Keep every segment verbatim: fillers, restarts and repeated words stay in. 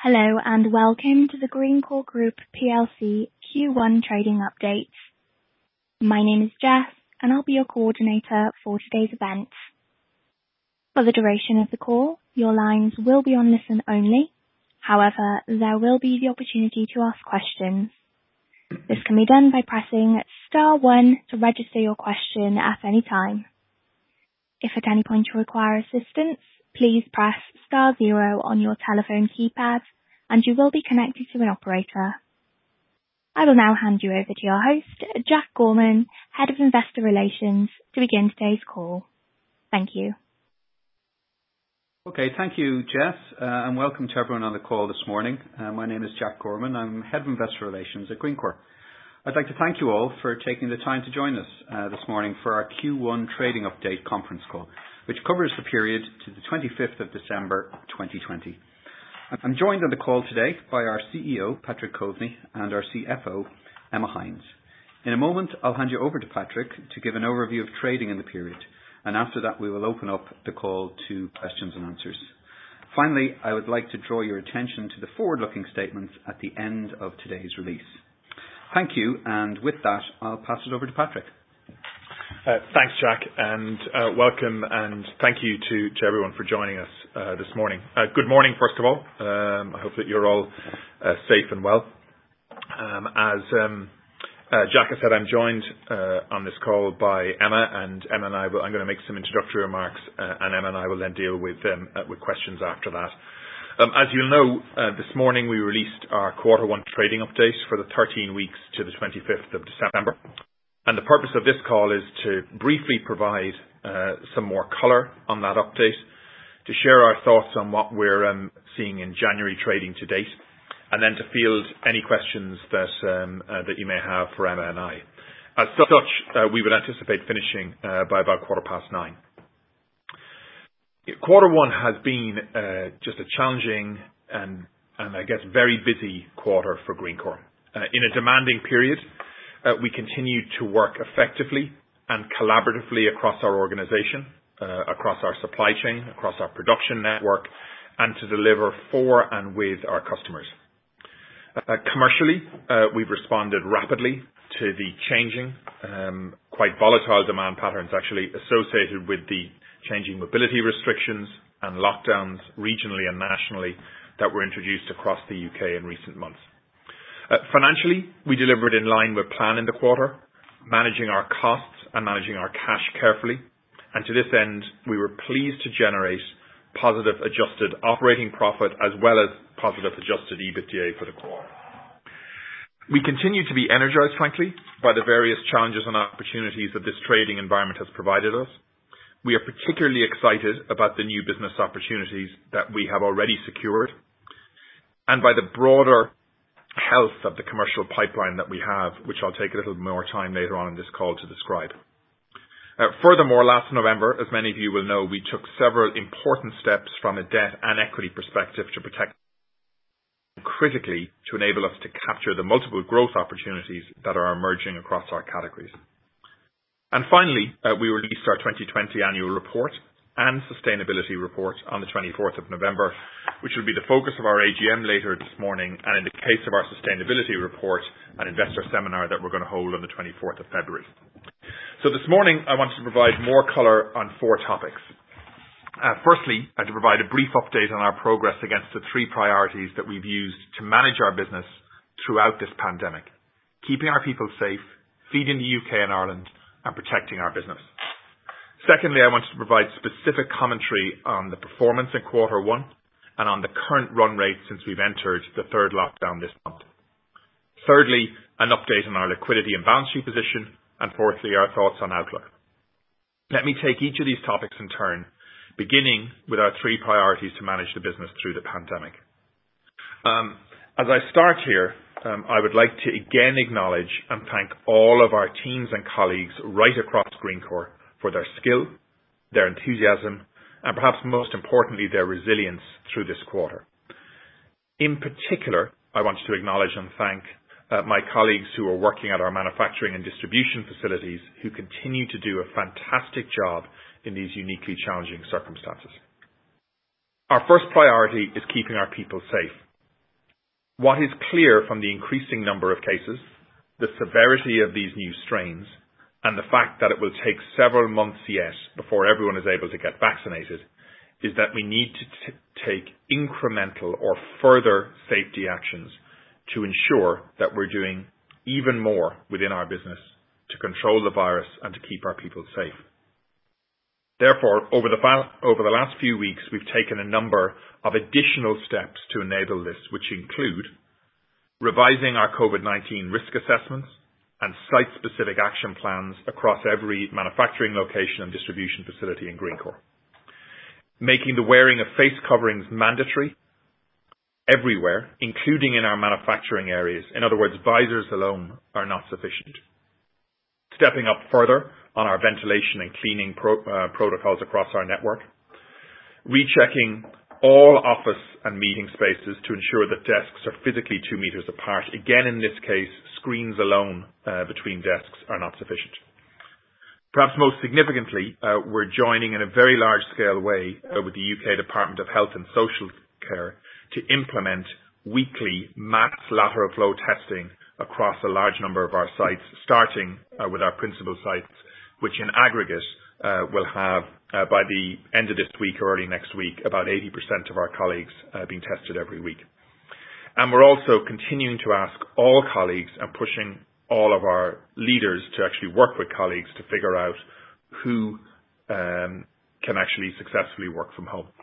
Hello, and welcome to the Greencore Group P L C Q one trading update. My name is Jess, and I'll be your coordinator for today's event. For the duration of the call, your lines will be on listen only. However, there will be the opportunity to ask questions. This can be done by pressing star one to register your question at any time. If at any point you require assistance, please press star zero on your telephone keypad and you will be connected to an operator. I will now hand you over to your host, Jack Gorman, Head of Investor Relations, to begin today's call. Thank you. Okay, thank you, Jess, uh, and welcome to everyone on the call this morning. Uh, my name is Jack Gorman. I'm Head of Investor Relations at Greencore. I'd like to thank you all for taking the time to join us uh, this morning for our Q one trading update conference call, which covers the period to the twenty-fifth of December twenty twenty. I'm joined on the call today by our C E O, Patrick Coveney, and our C F O, Emma Hines. In a moment, I'll hand you over to Patrick to give an overview of trading in the period, and after that we will open up the call to questions and answers. Finally, I would like to draw your attention to the forward-looking statements at the end of today's release. Thank you, and with that, I'll pass it over to Patrick. Uh, thanks, Jack, and uh, welcome, and thank you to, to everyone for joining us uh, this morning. Uh, good morning, first of all. Um, I hope that you're all uh, safe and well. Um, as um, uh, Jack has said, I'm joined uh, on this call by Emma, and Emma and I will, I'm going to make some introductory remarks, uh, and Emma and I will then deal with um, uh, with questions after that. Um, as you'll know, uh, this morning we released our quarter one trading update for the thirteen weeks to the twenty-fifth of December. And the purpose of this call is to briefly provide uh, some more colour on that update, to share our thoughts on what we're um, seeing in January trading to date, and then to field any questions that um, uh, that you may have for Emma and I. As such, uh, we would anticipate finishing uh, by about quarter past nine. Quarter one has been uh, just a challenging and, and I guess very busy quarter for Greencore. Uh, in a demanding period, uh, we continue to work effectively and collaboratively across our organisation, uh, across our supply chain, across our production network, and to deliver for and with our customers. Uh, commercially, uh, we've responded rapidly to the changing, um, quite volatile demand patterns actually associated with the changing mobility restrictions and lockdowns regionally and nationally that were introduced across the U K in recent months. Uh, financially, we delivered in line with plan in the quarter, managing our costs and managing our cash carefully. And to this end, we were pleased to generate positive adjusted operating profit as well as positive adjusted EBITDA for the quarter. We continue to be energized, frankly, by the various challenges and opportunities that this trading environment has provided us. We are particularly excited about the new business opportunities that we have already secured and by the broader health of the commercial pipeline that we have, which I'll take a little more time later on in this call to describe. Uh, furthermore, last November, as many of you will know, we took several important steps from a debt and equity perspective to protect critically to enable us to capture the multiple growth opportunities that are emerging across our categories. And finally, uh, we released our twenty twenty annual report and sustainability report on the twenty-fourth of November, which will be the focus of our A G M later this morning, and in the case of our sustainability report, an investor seminar that we're going to hold on the twenty-fourth of February. So this morning, I wanted to provide more colour on four topics. Uh, firstly, uh, to provide a brief update on our progress against the three priorities that we've used to manage our business throughout this pandemic: keeping our people safe, feeding the U K and Ireland, and protecting our business. Secondly, I wanted to provide specific commentary on the performance in quarter one and on the current run rate since we've entered the third lockdown this month. Thirdly, an update on our liquidity and balance sheet position, and fourthly, our thoughts on outlook. Let me take each of these topics in turn, beginning with our three priorities to manage the business through the pandemic. Um, as I start here, Um, I would like to again acknowledge and thank all of our teams and colleagues right across Greencore for their skill, their enthusiasm, and perhaps most importantly, their resilience through this quarter. In particular, I want to acknowledge and thank uh, my colleagues who are working at our manufacturing and distribution facilities who continue to do a fantastic job in these uniquely challenging circumstances. Our first priority is keeping our people safe. What is clear from the increasing number of cases, the severity of these new strains, and the fact that it will take several months yet before everyone is able to get vaccinated, is that we need to t- take incremental or further safety actions to ensure that we're doing even more within our business to control the virus and to keep our people safe. Therefore, over the, fa- over the last few weeks, we've taken a number of additional steps to enable this, which include revising our COVID nineteen risk assessments and site-specific action plans across every manufacturing location and distribution facility in Greencore, making the wearing of face coverings mandatory everywhere, including in our manufacturing areas. In other words, visors alone are not sufficient. Stepping up further on our ventilation and cleaning pro, uh, protocols across our network. Rechecking all office and meeting spaces to ensure that desks are physically two metres apart. Again, in this case, screens alone uh, between desks are not sufficient. Perhaps most significantly, uh, we're joining in a very large-scale way uh, with the U K Department of Health and Social Care to implement weekly mass lateral flow testing across a large number of our sites, starting uh, with our principal sites, which in aggregate uh, will have, uh, by the end of this week or early next week, about eighty percent of our colleagues uh, being tested every week. And we're also continuing to ask all colleagues and pushing all of our leaders to actually work with colleagues to figure out who um, can actually successfully work from home.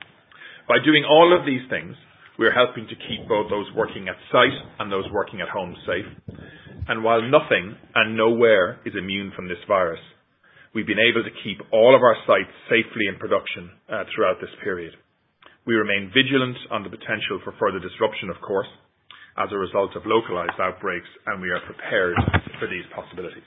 By doing all of these things, we're helping to keep both those working at site and those working at home safe. And while nothing and nowhere is immune from this virus, we've been able to keep all of our sites safely in production uh, throughout this period. We remain vigilant on the potential for further disruption, of course, as a result of localized outbreaks, and we are prepared for these possibilities.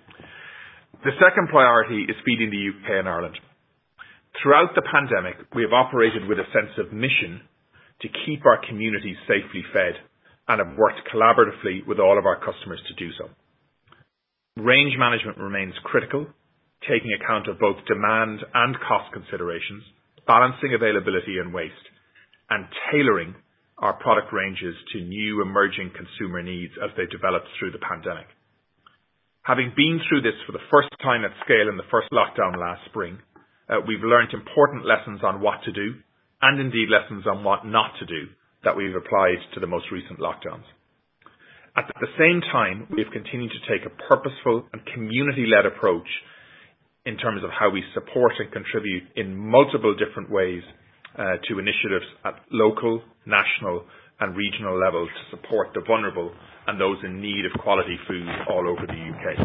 The second priority is feeding the U K and Ireland. Throughout the pandemic, we have operated with a sense of mission to keep our communities safely fed and have worked collaboratively with all of our customers to do so. Range management remains critical, taking account of both demand and cost considerations, balancing availability and waste, and tailoring our product ranges to new emerging consumer needs as they develop through the pandemic. Having been through this for the first time at scale in the first lockdown last spring, uh, we've learned important lessons on what to do, and indeed lessons on what not to do that we've applied to the most recent lockdowns. At the same time, we have continued to take a purposeful and community-led approach in terms of how we support and contribute in multiple different ways uh, to initiatives at local, national and regional levels to support the vulnerable and those in need of quality food all over the U K.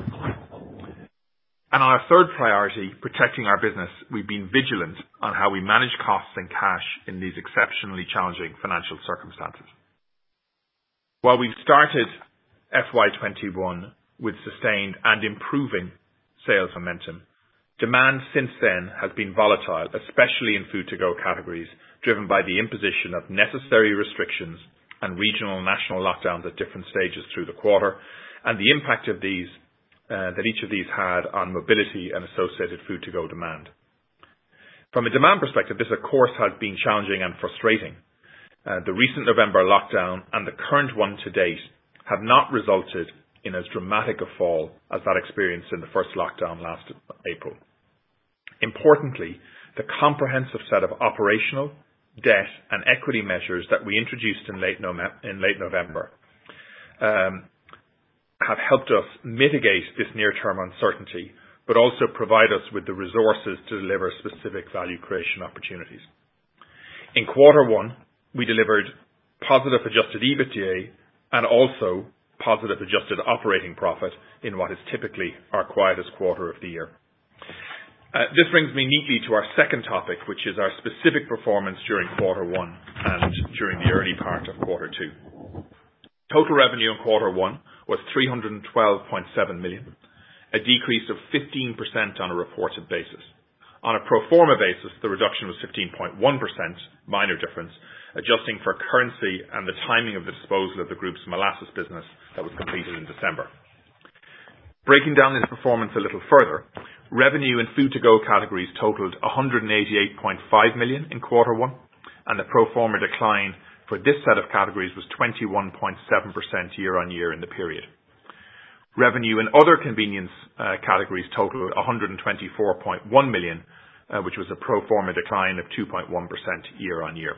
And on our third priority, protecting our business, we've been vigilant on how we manage costs and cash in these exceptionally challenging financial circumstances. While we've started F Y twenty-one with sustained and improving sales momentum, demand since then has been volatile, especially in food-to-go categories, driven by the imposition of necessary restrictions and regional and national lockdowns at different stages through the quarter, and the impact of these Uh, that each of these had on mobility and associated food-to-go demand. From a demand perspective, this of course has been challenging and frustrating. Uh, the recent November lockdown and the current one to date have not resulted in as dramatic a fall as that experienced in the first lockdown last April. Importantly, the comprehensive set of operational, debt and equity measures that we introduced in late, no- in late November um, have helped us mitigate this near-term uncertainty, but also provide us with the resources to deliver specific value creation opportunities. In quarter one, we delivered positive adjusted EBITDA and also positive adjusted operating profit in what is typically our quietest quarter of the year. Uh, this brings me neatly to our second topic, which is our specific performance during quarter one and during the early part of quarter two. Total revenue in quarter one was three hundred twelve point seven million, a decrease of fifteen percent on a reported basis. On a pro forma basis, the reduction was fifteen point one percent, minor difference, adjusting for currency and the timing of the disposal of the group's molasses business that was completed in December. Breaking down this performance a little further, revenue in food-to-go categories totaled one hundred eighty-eight point five million in quarter one, and the pro forma decline for this set of categories was twenty-one point seven percent year-on-year in the period. Revenue in other convenience uh, categories totaled one hundred twenty-four point one million, uh, which was a pro forma decline of two point one percent year-on-year.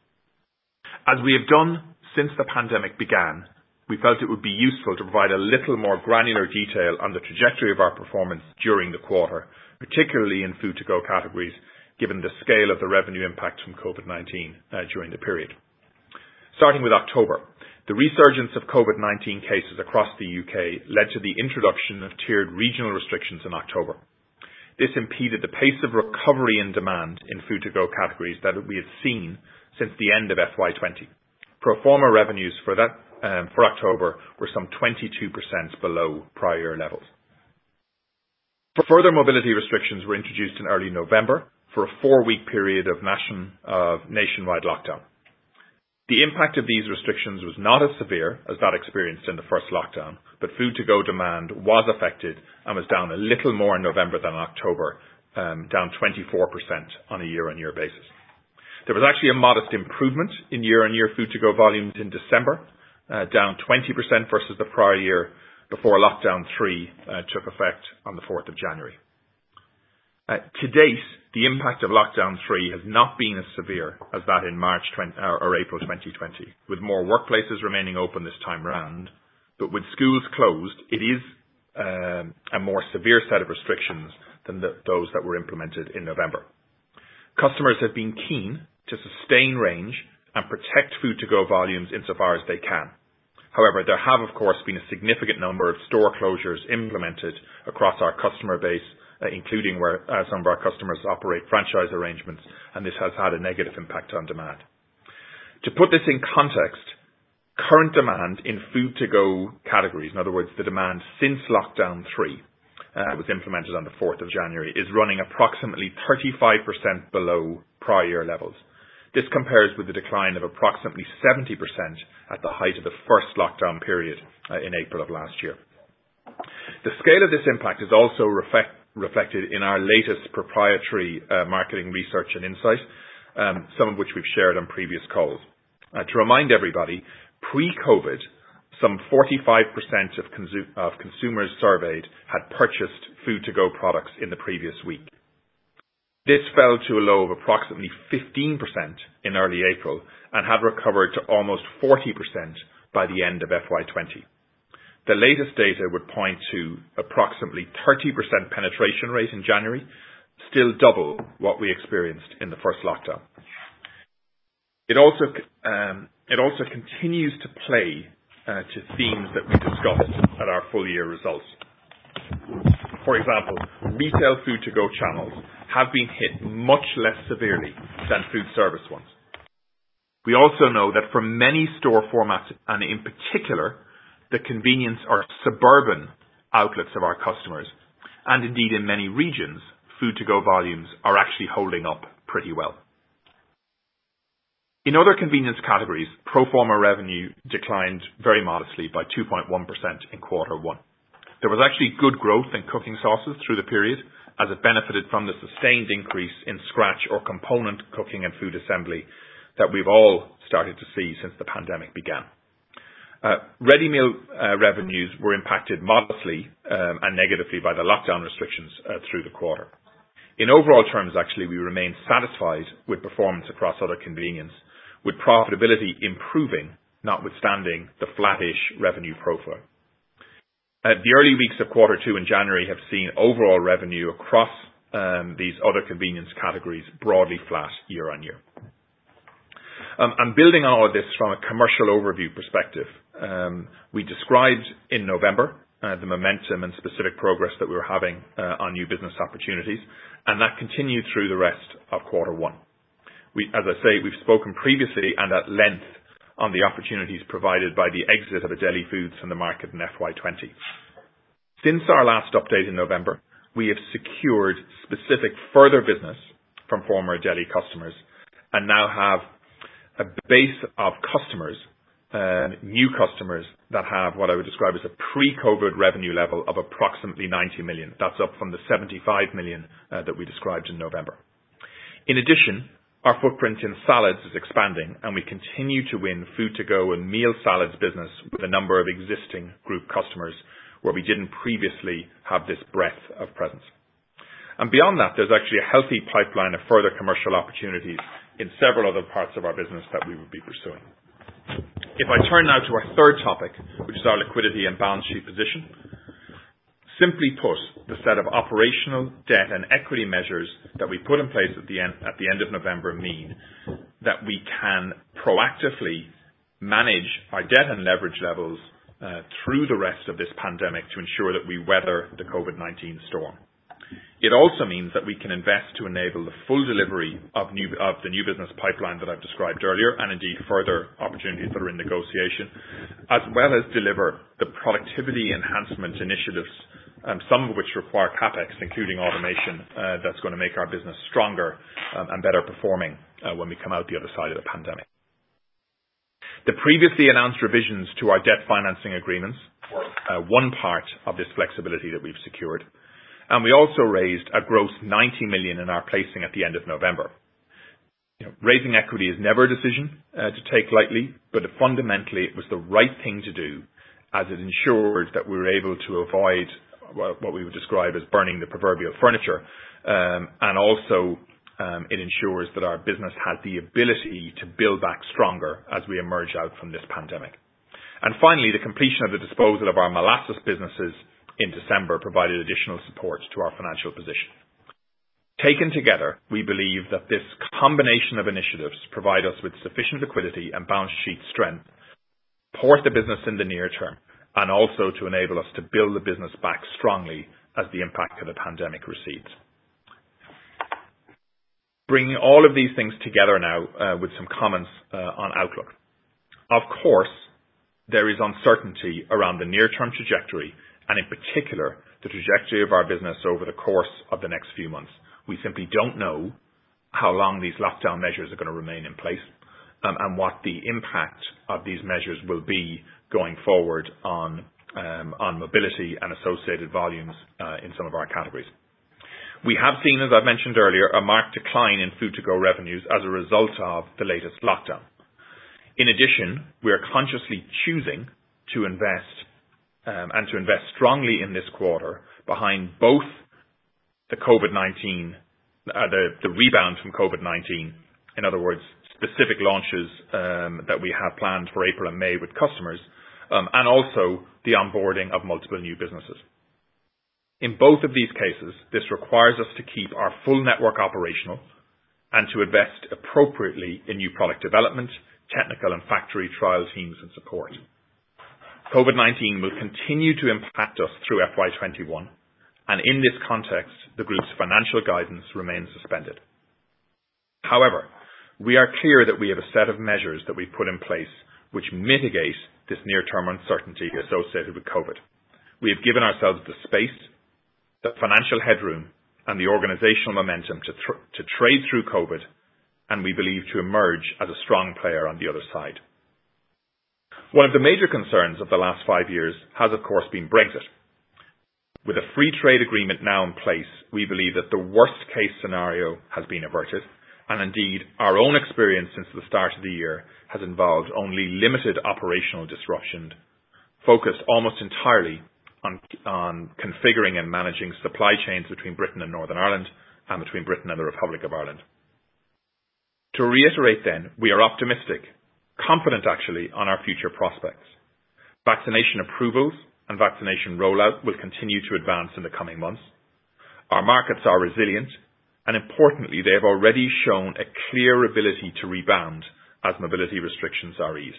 As we have done since the pandemic began, we felt it would be useful to provide a little more granular detail on the trajectory of our performance during the quarter, particularly in food-to-go categories, given the scale of the revenue impact from COVID nineteen uh, during the period. Starting with October, the resurgence of COVID nineteen cases across the U K led to the introduction of tiered regional restrictions in October. This impeded the pace of recovery in demand in food-to-go categories that we had seen since the end of F Y twenty. Pro forma revenues for that um, for October were some twenty-two percent below prior year levels. Further mobility restrictions were introduced in early November for a four-week period of, nation, of nationwide lockdown. The impact of these restrictions was not as severe as that experienced in the first lockdown, but food-to-go demand was affected and was down a little more in November than October, um, down twenty-four percent on a year-on-year basis. There was actually a modest improvement in year-on-year food-to-go volumes in December, uh, down twenty percent versus the prior year before lockdown three uh, took effect on the fourth of January. Uh, to date, the impact of lockdown three has not been as severe as that in March twenty, or, or April twenty twenty, with more workplaces remaining open this time round. But with schools closed, it is um, a more severe set of restrictions than the, those that were implemented in November. Customers have been keen to sustain range and protect food-to-go volumes insofar as they can. However, there have, of course, been a significant number of store closures implemented across our customer base, uh, including where uh, some of our customers operate franchise arrangements, and this has had a negative impact on demand. To put this in context, current demand in food-to-go categories, in other words, the demand since lockdown three, uh, was implemented on the fourth of January, is running approximately thirty-five percent below prior year levels. This compares with the decline of approximately seventy percent at the height of the first lockdown period uh, in April of last year. The scale of this impact is also reflect, reflected in our latest proprietary uh, marketing research and insight, um, some of which we've shared on previous calls. Uh, to remind everybody, pre-COVID, some forty-five percent of, consu- of consumers surveyed had purchased food-to-go products in the previous week. This fell to a low of approximately fifteen percent in early April and had recovered to almost forty percent by the end of F Y twenty. The latest data would point to approximately thirty percent penetration rate in January, still double what we experienced in the first lockdown. It also, um, it also continues to play uh, to themes that we discussed at our full year results. For example, retail food-to-go channels have been hit much less severely than food service ones. We also know that for many store formats, and in particular, the convenience or suburban outlets of our customers, and indeed in many regions, food-to-go volumes are actually holding up pretty well. In other convenience categories, pro forma revenue declined very modestly by two point one percent in quarter one. There was actually good growth in cooking sauces through the period, as it benefited from the sustained increase in scratch or component cooking and food assembly that we've all started to see since the pandemic began. Uh, ready meal uh, revenues were impacted modestly um, and negatively by the lockdown restrictions uh, through the quarter. In overall terms, actually, we remain satisfied with performance across other convenience, with profitability improving, notwithstanding the flattish revenue profile. Uh, the early weeks of quarter two in January have seen overall revenue across um, these other convenience categories broadly flat year on year. Um, and building on all of this from a commercial overview perspective, um, we described in November uh, the momentum and specific progress that we were having uh, on new business opportunities, and that continued through the rest of quarter one. We, as I say, we've spoken previously and at length on the opportunities provided by the exit of Adeli Foods from the market in F Y twenty. Since our last update in November, we have secured specific further business from former Adeli customers and now have a base of customers, uh, new customers that have what I would describe as a pre-COVID revenue level of approximately ninety million. That's up from the seventy-five million uh, that we described in November. In addition, Our footprint in salads is expanding, and we continue to win food to go and meal salads business with a number of existing group customers where we didn't previously have this breadth of presence. And beyond that, there's actually a healthy pipeline of further commercial opportunities in several other parts of our business that we would be pursuing. If I turn now to our third topic, which is our liquidity and balance sheet position. Simply put, the set of operational, debt and equity measures that we put in place at the end, at the end of November mean that we can proactively manage our debt and leverage levels uh, through the rest of this pandemic to ensure that we weather the COVID nineteen storm. It also means that we can invest to enable the full delivery of, new, of the new business pipeline that I've described earlier, and indeed further opportunities that are in negotiation, as well as deliver the productivity enhancement initiatives, um, some of which require capex, including automation, uh, that's going to make our business stronger um, and better performing uh, when we come out the other side of the pandemic. The previously announced revisions to our debt financing agreements were uh, one part of this flexibility that we've secured. And we also raised a gross ninety million in our placing at the end of November. You know, raising equity is never a decision uh, to take lightly, but fundamentally it was the right thing to do, as it ensured that we were able to avoid what we would describe as burning the proverbial furniture, um, and also um, it ensures that our business has the ability to build back stronger as we emerge out from this pandemic. And finally, the completion of the disposal of our molasses businesses in December provided additional support to our financial position. Taken together, we believe that this combination of initiatives provide us with sufficient liquidity and balance sheet strength, support the business in the near term, and also to enable us to build the business back strongly as the impact of the pandemic recedes. Bringing all of these things together now uh, with some comments uh, on outlook. Of course, there is uncertainty around the near-term trajectory, and in particular, the trajectory of our business over the course of the next few months. We simply don't know how long these lockdown measures are going to remain in place, um, and what the impact of these measures will be going forward on um, on mobility and associated volumes uh, in some of our categories. We have seen, as I've mentioned earlier, a marked decline in food-to-go revenues as a result of the latest lockdown. In addition, we are consciously choosing to invest Um, and to invest strongly in this quarter behind both the COVID nineteen, uh, the, the rebound from COVID nineteen, in other words, specific launches um, that we have planned for April and May with customers, um, and also the onboarding of multiple new businesses. In both of these cases, this requires us to keep our full network operational and to invest appropriately in new product development, technical and factory trial teams and support. COVID nineteen will continue to impact us through F Y twenty-one, and in this context, the group's financial guidance remains suspended. However, we are clear that we have a set of measures that we put in place which mitigate this near-term uncertainty associated with COVID. We have given ourselves the space, the financial headroom, and the organizational momentum to, tr- to trade through COVID, and we believe to emerge as a strong player on the other side. One of the major concerns of the last five years has, of course, been Brexit. With a free trade agreement now in place, we believe that the worst-case scenario has been averted, and indeed, our own experience since the start of the year has involved only limited operational disruption, focused almost entirely on, on configuring and managing supply chains between Britain and Northern Ireland and between Britain and the Republic of Ireland. To reiterate then, we are optimistic, confident actually, on our future prospects. Vaccination approvals and vaccination rollout will continue to advance in the coming months. Our markets are resilient, and importantly, they have already shown a clear ability to rebound as mobility restrictions are eased.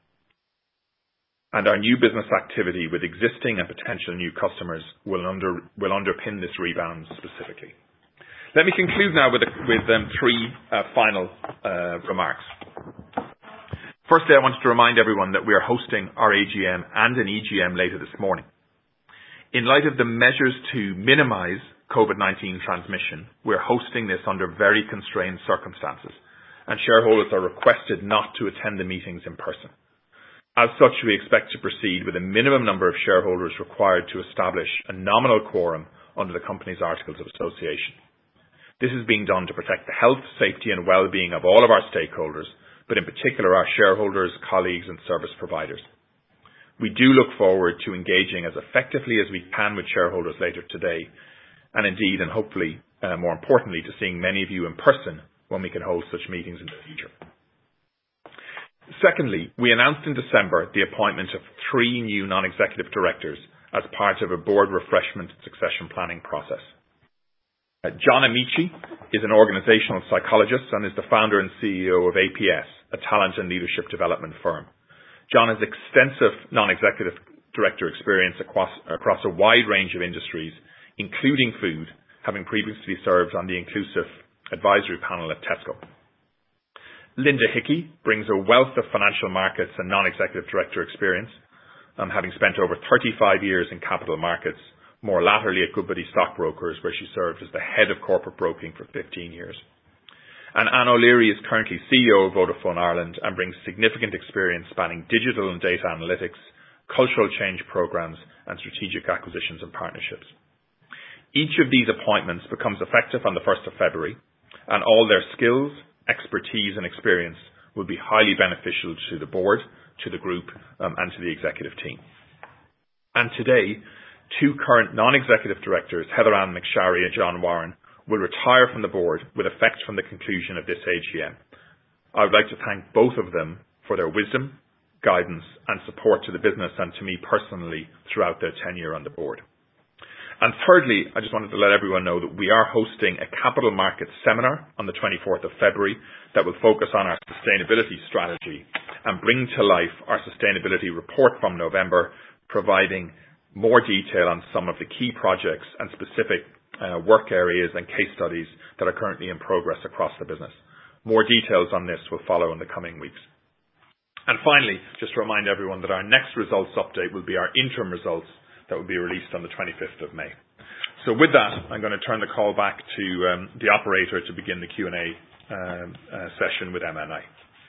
And our new business activity with existing and potential new customers will, under, will underpin this rebound specifically. Let me conclude now with, a, with um, three uh, final uh, remarks. Firstly, I wanted to remind everyone that we are hosting our A G M and an E G M later this morning. In light of the measures to minimise COVID nineteen transmission, we're hosting this under very constrained circumstances, and shareholders are requested not to attend the meetings in person. As such, we expect to proceed with a minimum number of shareholders required to establish a nominal quorum under the company's Articles of Association. This is being done to protect the health, safety and well-being of all of our stakeholders, but in particular our shareholders, colleagues and service providers. We do look forward to engaging as effectively as we can with shareholders later today, and indeed, and hopefully, uh, more importantly, to seeing many of you in person when we can hold such meetings in the future. Secondly, we announced in December the appointment of three new non-executive directors as part of a board refreshment and succession planning process. Uh, John Amici is an organisational psychologist and is the founder and C E O of A P S, a talent and leadership development firm. John has extensive non-executive director experience across, across a wide range of industries, including food, having previously served on the Inclusive Advisory Panel at Tesco. Linda Hickey brings a wealth of financial markets and non-executive director experience, um, having spent over thirty-five years in capital markets, more latterly at Goodbody Stockbrokers, where she served as the head of corporate broking for fifteen years. And Anne O'Leary is currently C E O of Vodafone Ireland and brings significant experience spanning digital and data analytics, cultural change programs, and strategic acquisitions and partnerships. Each of these appointments becomes effective on the first of February, and all their skills, expertise and experience will be highly beneficial to the board, to the group, um, and to the executive team. And today, two current non-executive directors, Heather Ann McSharry and John Warren, will retire from the board with effect from the conclusion of this A G M. I would like to thank both of them for their wisdom, guidance and support to the business and to me personally throughout their tenure on the board. And thirdly, I just wanted to let everyone know that we are hosting a capital markets seminar on the twenty-fourth of February that will focus on our sustainability strategy and bring to life our sustainability report from November, providing more detail on some of the key projects and specific uh, work areas and case studies that are currently in progress across the business. More details on this will follow in the coming weeks. And finally, just to remind everyone that our next results update will be our interim results that will be released on the twenty-fifth of May. So with that, I'm going to turn the call back to um, the operator to begin the Q and A um, uh, session with Emma and I.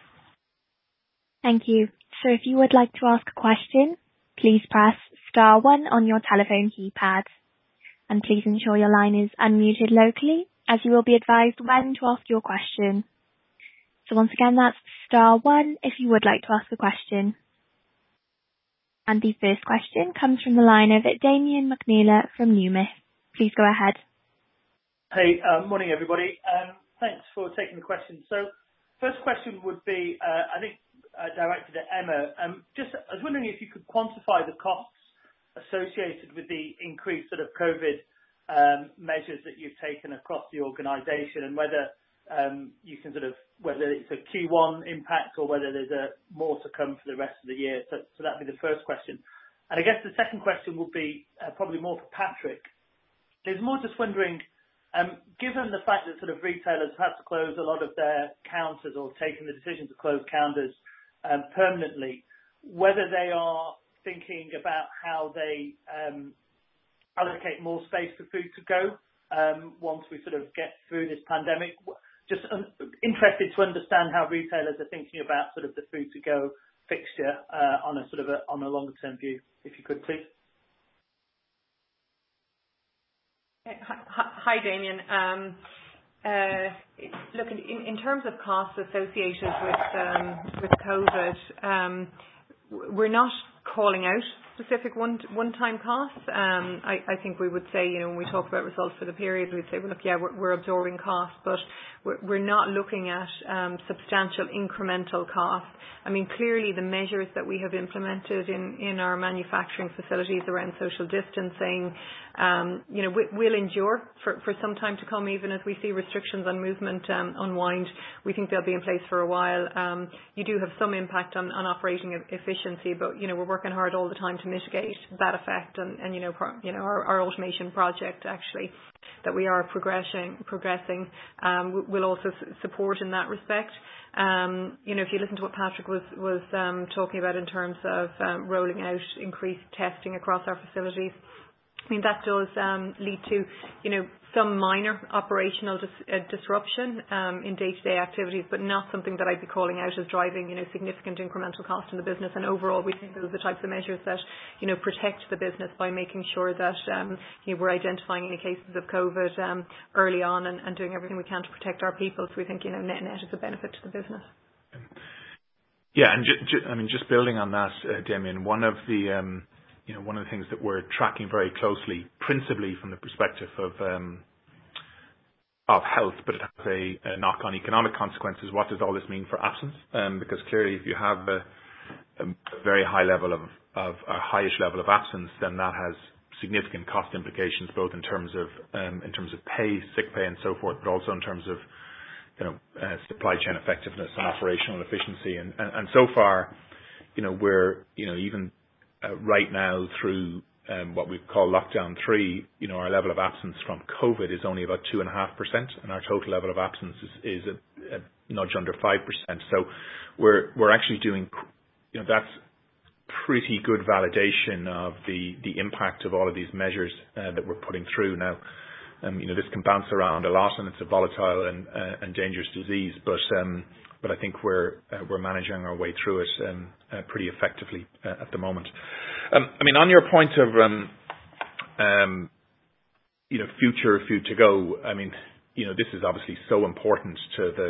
Thank you. So if you would like to ask a question, please press star one on your telephone keypad. And please ensure your line is unmuted locally, as you will be advised when to ask your question. So once again, that's star one if you would like to ask a question. And the first question comes from the line of Damien McNeela from Numis. Please go ahead. Hey, uh, morning everybody. Um, thanks for taking the question. So first question would be, uh, I think, uh, directed at Emma. Um, just, I was wondering if you could quantify the costs associated with the increased sort of COVID um, measures that you've taken across the organisation, and whether um, you can sort of, whether it's a Q one impact or whether there's a more to come for the rest of the year. So, so that'd be the first question. And I guess the second question would be uh, probably more for Patrick. There's more just wondering, um, given the fact that sort of retailers have to close a lot of their counters or taken the decision to close counters um, permanently, whether they are thinking about how they um, allocate more space for food to go um, once we sort of get through this pandemic. Just un- interested to understand how retailers are thinking about sort of the food to go fixture uh, on a sort of a, on a longer term view, if you could please. Hi, hi Damien. Um, uh, look, in, in terms of costs associated with um, with COVID, um, we're not calling out specific one one-time costs. Um, I, I think we would say, you know, when we talk about results for the period, we'd say, well, look, yeah, we're, we're absorbing costs, but we're, we're not looking at um, substantial incremental costs. I mean, clearly the measures that we have implemented in, in our manufacturing facilities around social distancing, um, you know, we, will endure for, for some time to come, even as we see restrictions on movement um, unwind. We think they'll be in place for a while. Um, you do have some impact on, on operating efficiency, but, you know, we're working hard all the time to mitigate that effect, and, and you know, pro, you know, our, our automation project actually that we are progressing, progressing um, will also s- support in that respect. Um, you know, if you listen to what Patrick was was um, talking about in terms of um, rolling out increased testing across our facilities, I mean, that does um, lead to, you know, some minor operational dis- uh, disruption um, in day-to-day activities, but not something that I'd be calling out as driving, you know, significant incremental cost in the business. And overall, we think those are the types of measures that, you know, protect the business by making sure that, um, you know, we're identifying any cases of COVID um, early on and, and doing everything we can to protect our people. So we think, you know, net-net is a benefit to the business. Yeah, and ju- ju- I mean, just building on that, uh, Damien, one of the um, you know, one of the things that we're tracking very closely, principally from the perspective of um, of health, but it has a, a knock-on economic consequences. What does all this mean for absence? Um, because clearly, if you have a, a very high level of, of a highish level of absence, then that has significant cost implications, both in terms of um, in terms of pay, sick pay, and so forth, but also in terms of you know uh, supply chain effectiveness and operational efficiency. And, and, and so far, you know, we're you know even Uh, right now through um, what we call lockdown three, you know, our level of absence from COVID is only about two and a half percent, and our total level of absence is, is a, a nudge under five percent. So we're we're actually doing, you know, that's pretty good validation of the the impact of all of these measures uh, that we're putting through now. Um, you know, this can bounce around a lot, and it's a volatile and uh, and dangerous disease, but um, but I think we're uh, we're managing our way through it um, uh, pretty effectively uh, at the moment. Um, I mean, on your point of um, um, you know future food to go, I mean, you know, this is obviously so important to the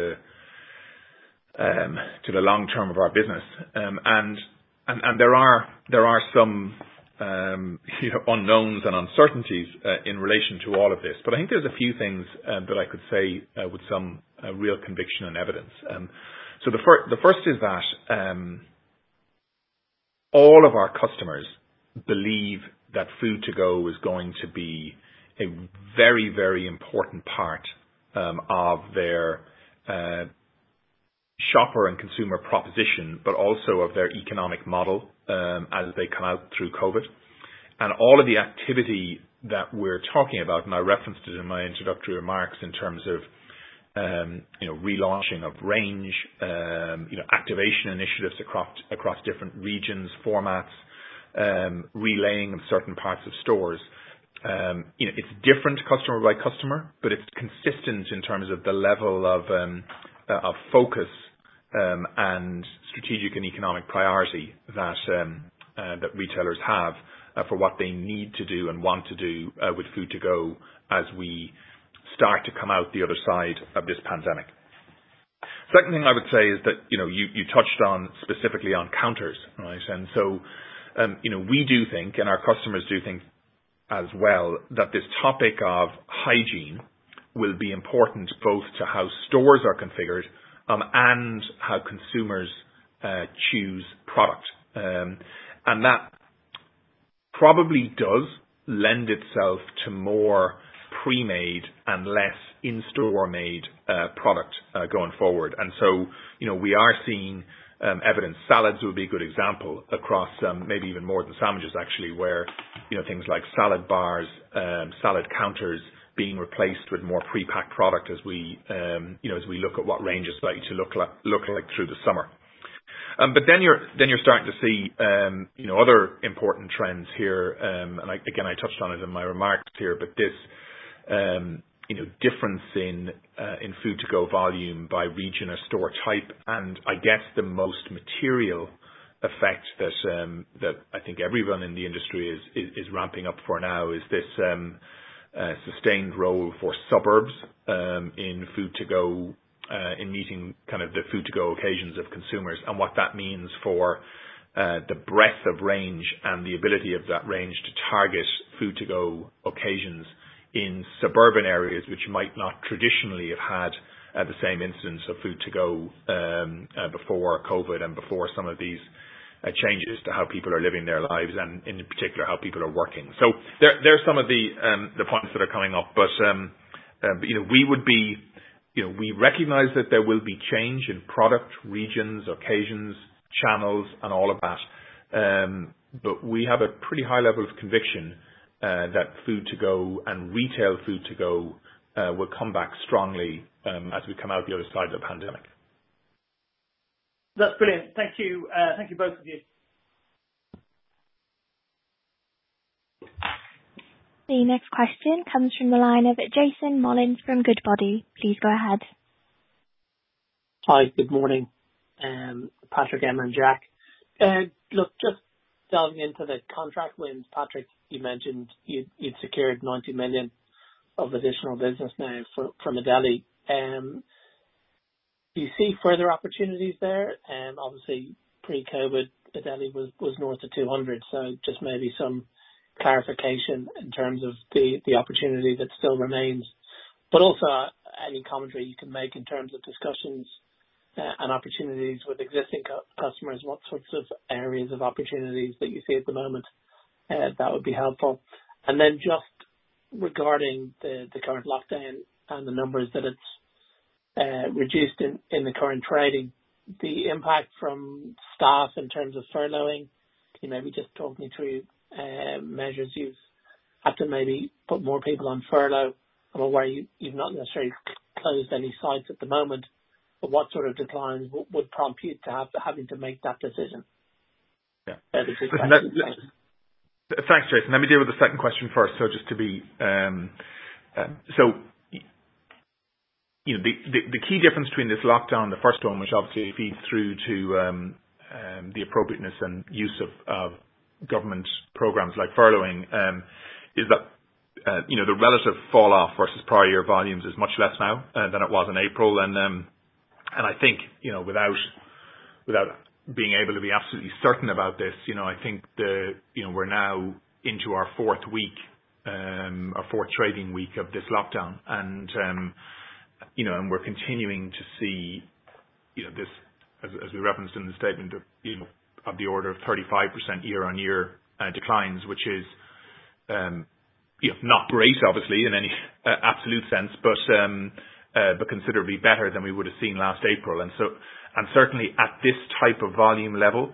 um, to the long term of our business, um, and and and there are there are some um, you know unknowns and uncertainties uh, in relation to all of this, but I think there's a few things uh, that I could say uh, with some uh, real conviction and evidence. Um, so the, fir- the first is that um, all of our customers believe that food to go is going to be a very, very important part um, of their uh, shopper and consumer proposition, but also of their economic model um, as they come out through COVID. And all of the activity that we're talking about, and I referenced it in my introductory remarks in terms of um, you know, relaunching of range, um, you know, activation initiatives across across different regions, formats, um, relaying of certain parts of stores. Um, you know, it's different customer by customer, but it's consistent in terms of the level of um, uh, of focus um, and strategic and economic priority that um, uh, that retailers have uh, for what they need to do and want to do uh, with food to go as we start to come out the other side of this pandemic. Second thing I would say is that, you know, you, you touched on specifically on counters, right? And so, um, you know, we do think, and our customers do think as well, that this topic of hygiene will be important both to how stores are configured um, and how consumers uh, choose product. Um, and that probably does lend itself to more pre-made and less in-store made uh, product uh, going forward. And so, you know, we are seeing um, evidence. Salads would be a good example across um, maybe even more than sandwiches actually, where, you know, things like salad bars, um, salad counters being replaced with more pre-packed product as we, um, you know, as we look at what range is likely to look like, look like through the summer. Um, but then you're then you're starting to see um, you know other important trends here, um, and I, again I touched on it in my remarks here. But this um, you know difference in uh, in food to go volume by region or store type, and I guess the most material effect that um, that I think everyone in the industry is is, is ramping up for now is this um, uh, sustained role for suburbs um, in food to go. Uh, in meeting kind of the food to go occasions of consumers, and what that means for uh, the breadth of range and the ability of that range to target food to go occasions in suburban areas which might not traditionally have had uh, the same incidence of food to go um, uh, before COVID and before some of these uh, changes to how people are living their lives, and in particular how people are working. So there, there are some of the um, the points that are coming up, but um, uh, you know we would be. You know, we recognize that there will be change in product, regions, occasions, channels, and all of that. Um, but we have a pretty high level of conviction uh, that food to go and retail food to go uh, will come back strongly um, as we come out the other side of the pandemic. That's brilliant. Thank you. Uh, thank you both of you. The next question comes from the line of Jason Mullins from Goodbody. Please go ahead. Hi, good morning, um, Patrick, Emma and Jack. Uh, look, just delving into the contract wins, Patrick, you mentioned you'd, you'd secured ninety million of additional business now for, from Adelie. Um, do you see further opportunities there? Um, obviously, pre-COVID, Adelie was, was north of two hundred, so just maybe some clarification in terms of the, the opportunity that still remains, but also uh, any commentary you can make in terms of discussions uh, and opportunities with existing cu- customers, what sorts of areas of opportunities that you see at the moment, uh, that would be helpful. And then just regarding the, the current lockdown and the numbers that it's uh, reduced in, in the current trading, the impact from staff in terms of furloughing, can you maybe just talk me through uh, measures you've had to maybe put more people on furlough? I'm aware you, you've not necessarily closed any sites at the moment, but what sort of declines w- would prompt you to have having to make that decision? Yeah. Uh, the two Listen, questions. let, let, thanks, Jason. Let me deal with the second question first. So just to be, um, uh, so you know, the, the, the key difference between this lockdown, the first one, which obviously feeds through to um, um, the appropriateness and use of, of government programs like furloughing, um, is that uh, you know the relative fall off versus prior year volumes is much less now uh, than it was in April, and um, and I think you know without without being able to be absolutely certain about this, you know I think the you know we're now into our fourth week, um, our fourth trading week of this lockdown, and um, you know and we're continuing to see you know this as, as we referenced in the statement of you know of the order of thirty-five percent year-on-year uh, declines, which is um, you know, not great, obviously, in any uh, absolute sense, but um, uh, but considerably better than we would have seen last April. And so, and certainly at this type of volume level,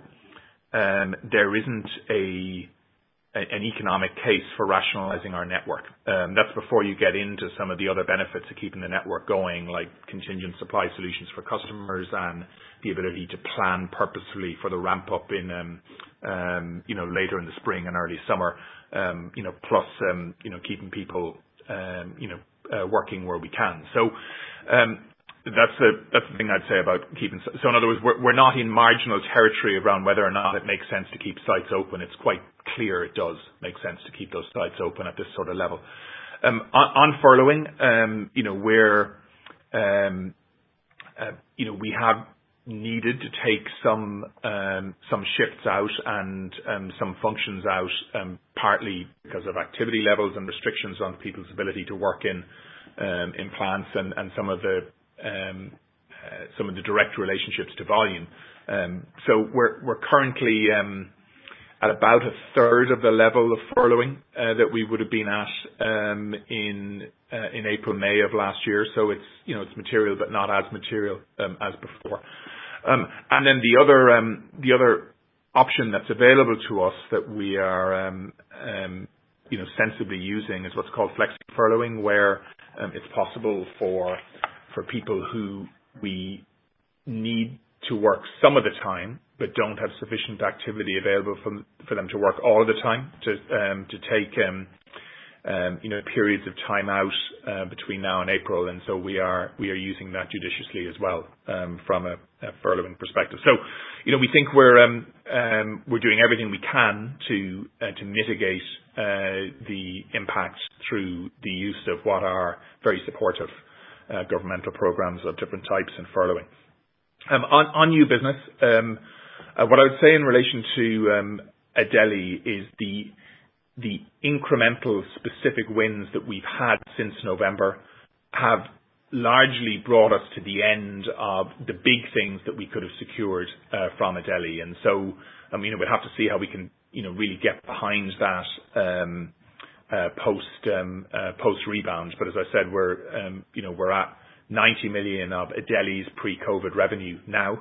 um, there isn't a, a an economic case for rationalising our network. Um, that's before you get into some of the other benefits of keeping the network going, like contingent supply solutions for customers and the ability to plan purposefully for the ramp up in, um, um, you know, later in the spring and early summer. Um, you know, plus, um, you know, keeping people, um, you know, uh, working where we can. So, um, that's the, that's the thing I'd say about keeping, so in other words, we're, we're not in marginal territory around whether or not it makes sense to keep sites open. It's quite clear it does make sense to keep those sites open at this sort of level. Um, on, on furloughing, um, you know, we're, um, uh, you know, we have needed to take some um, some shifts out and um, some functions out, um, partly because of activity levels and restrictions on people's ability to work in um, in plants and, and some of the um, uh, some of the direct relationships to volume. Um, so we're we're currently um, at about a third of the level of furloughing uh, that we would have been at um, in uh, in April, May of last year. So it's you know it's material, but not as material um, as before. Um, and then the other um, the other option that's available to us that we are um, um, you know sensibly using is what's called flexi furloughing, where um, it's possible for for people who we need to work some of the time but don't have sufficient activity available for, for them to work all of the time to um, to take um, um, you know periods of time out uh, between now and April, and so we are we are using that judiciously as well um, from a, a furloughing perspective. So you know we think we're um, um, we're doing everything we can to uh, to mitigate uh, the impact through the use of what are very supportive uh, governmental programs of different types in furloughing. Um, on, on new business, um, uh, what I would say in relation to um, Adelie is the the incremental specific wins that we've had since November have largely brought us to the end of the big things that we could have secured uh, from Adelie. And so, I mean, we'll have to see how we can, you know, really get behind that um, uh, post um, uh, post rebound. But as I said, we're um, you know we're at ninety million of Adelie's pre-COVID revenue now,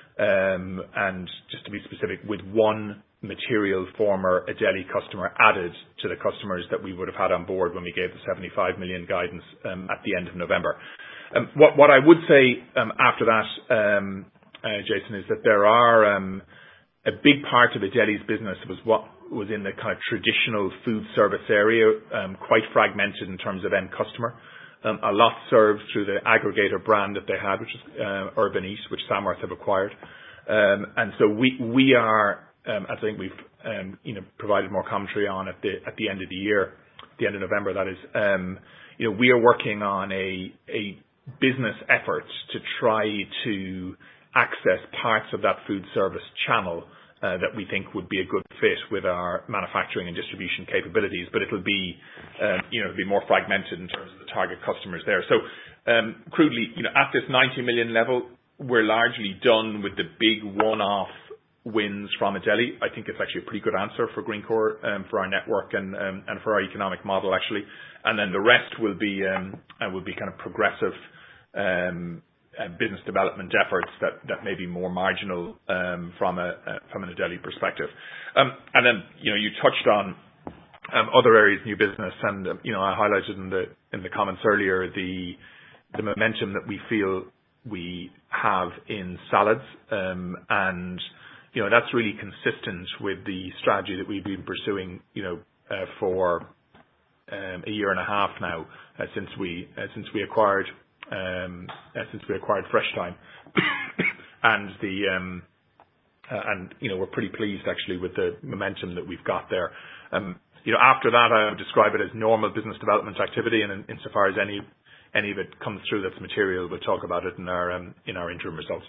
um, and just to be specific, with one material former Adelie customer added to the customers that we would have had on board when we gave the seventy-five million guidance um, at the end of November. Um, what, what I would say um, after that, um, uh, Jason, is that there are um, a big part of Adelie's business was what was in the kind of traditional food service area, um, quite fragmented in terms of end customer. Um, a lot served through the aggregator brand that they had, which is uh, Urban Eat, which Samworth have acquired. Um, and so we we are, um, I think we've um, you know provided more commentary on at the at the end of the year, the end of November. That is, um, you know, we are working on a a business effort to try to access parts of that food service channel uh, that we think would be a good fit with our manufacturing and distribution capabilities, but it'll be, um, you know, it'll be more fragmented in terms of the target customers there. So, um, crudely, you know, at this ninety million level, we're largely done with the big one-off wins from Adelie. I think it's actually a pretty good answer for Greencore, um, for our network and um, and for our economic model actually. And then the rest will be um, uh, will be kind of progressive um, uh, business development efforts that, that may be more marginal um, from a uh, from an Adelie perspective. Um, and then you know you touched on um, other areas of new business, and um, you know I highlighted in the in the comments earlier the the momentum that we feel we have in salads, um, and you know that's really consistent with the strategy that we've been pursuing, you know, uh, for um, a year and a half now, uh, since we uh, since we acquired um, uh, since we acquired Fresh Time, and the um, uh, and you know we're pretty pleased actually with the momentum that we've got there. Um, you know, after that, I would describe it as normal business development activity, and in, insofar as any any of it comes through that's material, we'll talk about it in our um, in our interim results.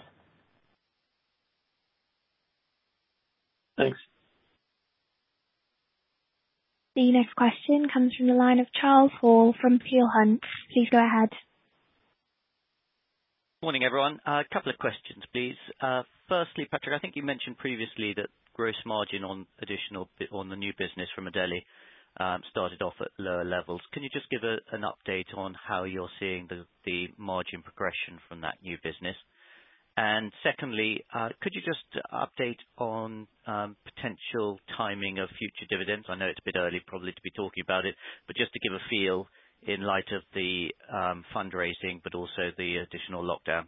Thanks. The next question comes from the line of Charles Hall from Peel Hunt. Please go ahead. Morning, everyone. A couple of questions, please. Uh, firstly, Patrick, I think you mentioned previously that gross margin on additional on the new business from Adelie um, started off at lower levels. Can you just give a, an update on how you're seeing the, the margin progression from that new business? And secondly, uh, could you just update on um, potential timing of future dividends? I know it's a bit early probably to be talking about it, but just to give a feel in light of the um, fundraising, but also the additional lockdown.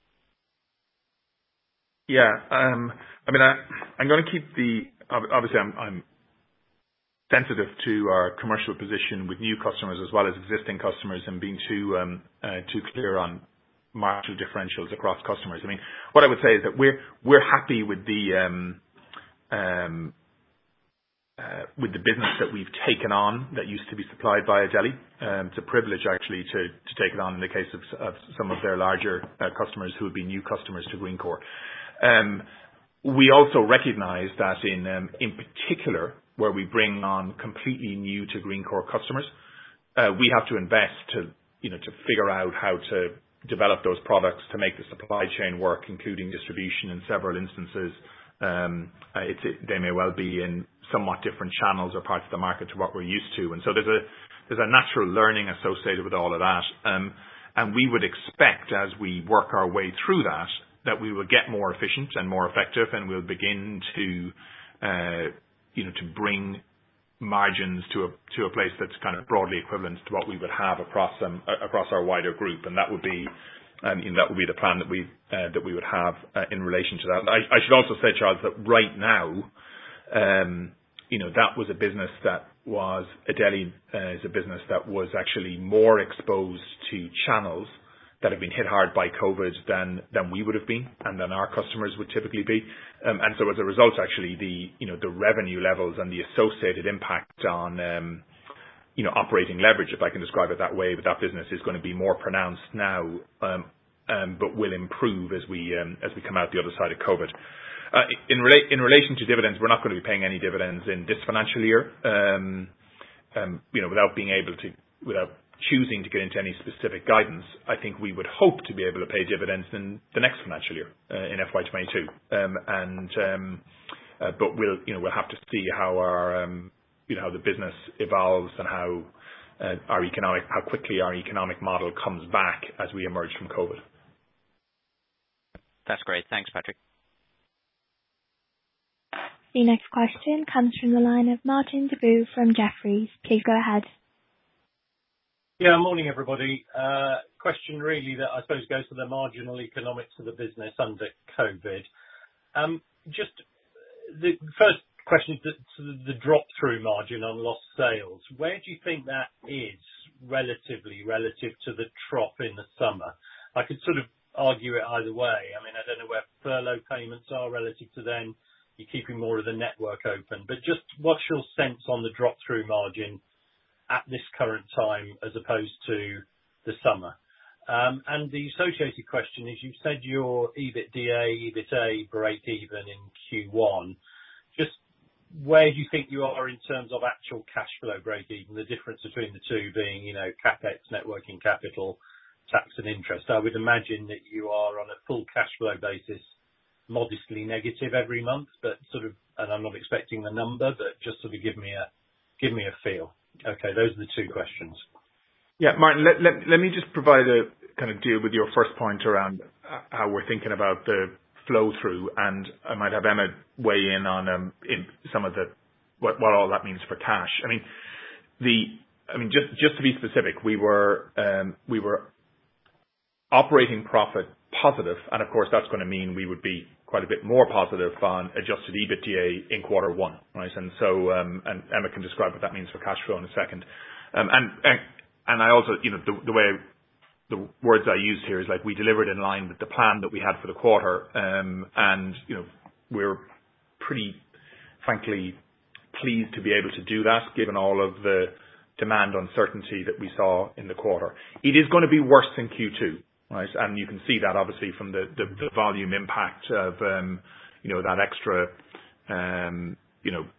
Yeah, um, I mean, I, I'm going to keep the, obviously I'm, I'm sensitive to our commercial position with new customers as well as existing customers, and being too um, uh, too clear on marginal differentials across customers. I mean, what I would say is that we're we're happy with the um, um, uh, with the business that we've taken on that used to be supplied by Adelie. Um, it's a privilege actually to to take it on in the case of, of some of their larger uh, customers who would be new customers to Greencore. Um, we also recognise that in um, in particular where we bring on completely new to Greencore customers, uh, we have to invest to you know to figure out how to develop those products to make the supply chain work, including distribution in several instances. Um, uh, it's, it, they may well be in somewhat different channels or parts of the market to what we're used to. And so there's a, there's a natural learning associated with all of that. Um, and we would expect as we work our way through that, that we will get more efficient and more effective, and we'll begin to, uh, you know, to bring margins to a to a place that's kind of broadly equivalent to what we would have across um, across our wider group, and that would be um, you know, that would be the plan that we uh, that we would have uh, in relation to that. I, I should also say, Charles, that right now, um, you know, that was a business that was Adelie uh, is a business that was actually more exposed to channels that have been hit hard by COVID than than we would have been, and than our customers would typically be. Um, and so as a result, actually, the you know the revenue levels and the associated impact on um, you know operating leverage, if I can describe it that way, with that business is going to be more pronounced now, um, um, but will improve as we um, as we come out the other side of COVID. Uh, in rela- in relation to dividends, we're not going to be paying any dividends in this financial year. Um, um, you know, without being able to, without choosing to get into any specific guidance, I think we would hope to be able to pay dividends in the next financial year, uh, in F Y twenty-two. Um, and um, uh, but we'll, you know, we'll have to see how our, um, you know, how the business evolves and how uh, our economic, how quickly our economic model comes back as we emerge from COVID. That's great. Thanks, Patrick. The next question comes from the line of Martin Deboo from Jefferies. Please go ahead. Yeah, morning, everybody. Uh, question really that I suppose goes to the marginal economics of the business under COVID. Um, just the first question is the, the drop-through margin on lost sales. Where do you think that is relatively relative to the trough in the summer? I could sort of argue it either way. I mean, I don't know where furlough payments are relative to then. You're keeping more of the network open. But just what's your sense on the drop-through margin at this current time as opposed to the summer? Um, and the associated question is, you've said your EBITDA, EBITA break even in Q one. Just where do you think you are in terms of actual cash flow break even, the difference between the two being, you know, CapEx, net working capital, tax and interest? I would imagine that you are on a full cash flow basis modestly negative every month, but sort of, and I'm not expecting the number, but just sort of give me a give me a feel. Okay, those are the two questions. Yeah, Martin, let, let, let me just provide a kind of deal with your first point around how we're thinking about the flow through, and I might have Emma weigh in on um, in some of the what, what all that means for cash. I mean, the I mean just just to be specific, we were um, we were operating profit positive, and of course that's going to mean we would be quite a bit more positive on adjusted EBITDA in quarter one, right? And so, um, and Emma can describe what that means for cash flow in a second. Um, and, and and I also, you know, the, the way the words I used here is like we delivered in line with the plan that we had for the quarter, um, and you know we're pretty, frankly, pleased to be able to do that given all of the demand uncertainty that we saw in the quarter. It is going to be worse in Q two. Right, and you can see that obviously from the, the, the volume impact of um, you know that extra um, you know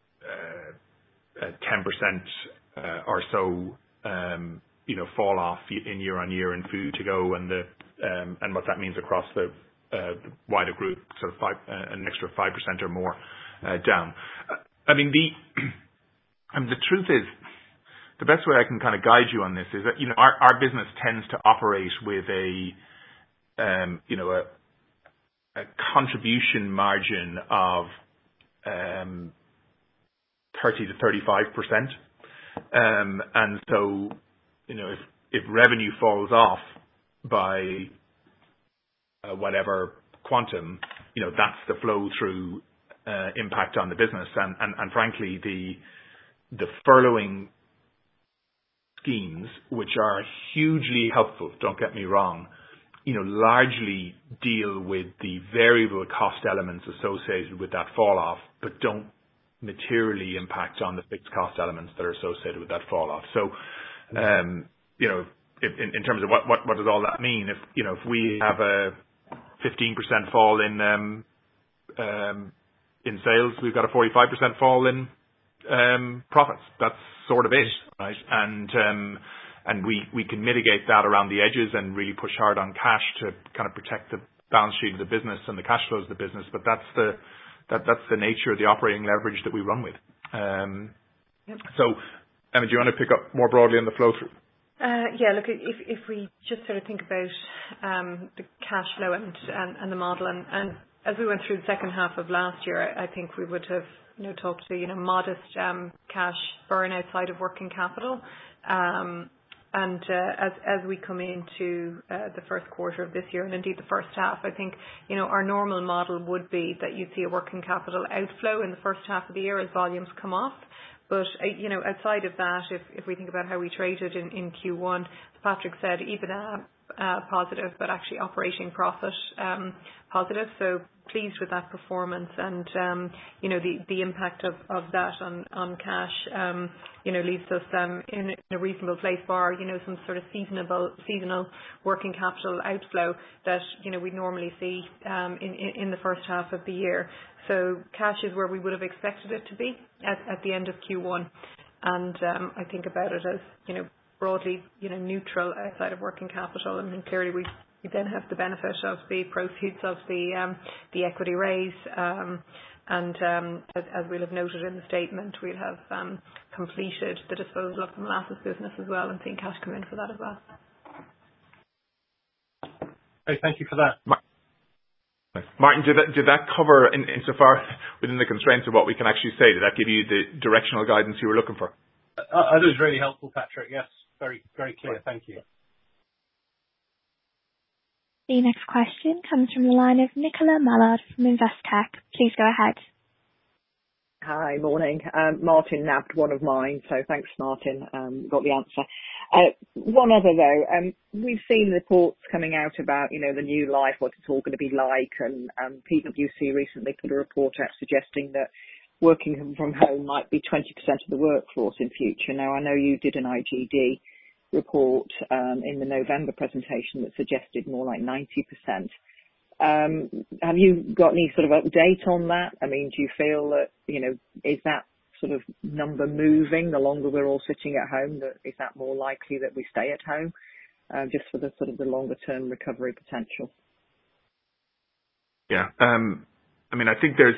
ten uh, percent uh, or so um, you know fall off in year on year in food to go, and the um, and what that means across the, uh, the wider group, sort of five, uh, an extra five percent or more uh, down. Uh, I mean the I mean the truth is, the best way I can kind of guide you on this is that, you know, our, our business tends to operate with a, um, you know, a, a contribution margin of um, thirty to thirty-five percent. Um, and so, you know, if, if revenue falls off by uh, whatever quantum, you know, that's the flow through uh, impact on the business. And, and, and frankly, the, the furloughing schemes, which are hugely helpful, don't get me wrong, you know, largely deal with the variable cost elements associated with that fall off, but don't materially impact on the fixed cost elements that are associated with that fall off. So, um, you know, if, in, in terms of what, what, what does all that mean? If, you know, if we have a fifteen percent fall in, um, um, in sales, we've got a forty-five percent fall in um, profits. That's sort of it, right? And um, and we, we can mitigate that around the edges and really push hard on cash to kind of protect the balance sheet of the business and the cash flows of the business. But that's the that that's the nature of the operating leverage that we run with. Um, yep. So, Emma, do you want to pick up more broadly on the flow through? Uh, yeah, look, if if we just sort of think about um, the cash flow and, and, and the model, and, and as we went through the second half of last year, I, I think we would have, you know, talked to, you know, modest um, cash burn outside of working capital. Um, and uh, as as we come into uh, the first quarter of this year, and indeed the first half, I think, you know, our normal model would be that you'd see a working capital outflow in the first half of the year as volumes come off. But, uh, you know, outside of that, if, if we think about how we traded in, in Q one, as Patrick said, EBITDA uh, positive, but actually operating profit um, positive. So pleased with that performance, and, um, you know, the, the impact of, of that on, on cash, um, you know, leaves us um, in, in a reasonable place bar, you know, some sort of seasonal, seasonal working capital outflow that, you know, we normally see um, in, in, in the first half of the year. So cash is where we would have expected it to be at, at the end of Q one. And um, I think about it as, you know, broadly, you know, neutral outside of working capital. I mean, clearly we, we then have the benefit of the proceeds of the um, the equity raise. Um, and um, as, as we'll have noted in the statement, we'll have um, completed the disposal of the molasses business as well, and seeing cash come in for that as well. Okay, thank you for that. Martin, did that, did that cover, in, insofar within the constraints of what we can actually say, did that give you the directional guidance you were looking for? Uh, that was really helpful, Patrick. Yes, very, very clear. Thank you. The next question comes from the line of Nicola Mallard from Investec. Please go ahead. Hi, morning. Um, Martin nabbed one of mine, so thanks, Martin. Um, got the answer. Uh, one other though, um, we've seen reports coming out about, you know, the new life, what it's all going to be like, and um, P W C recently put a report out suggesting that working from home might be twenty percent of the workforce in future. Now, I know you did an I G D report um, in the November presentation that suggested more like ninety percent. Um, have you got any sort of update on that? I mean, do you feel that, you know, is that sort of number moving the longer we're all sitting at home? That, is that more likely that we stay at home, uh, just for the sort of the longer term recovery potential? Yeah. Um, I mean, I think there's,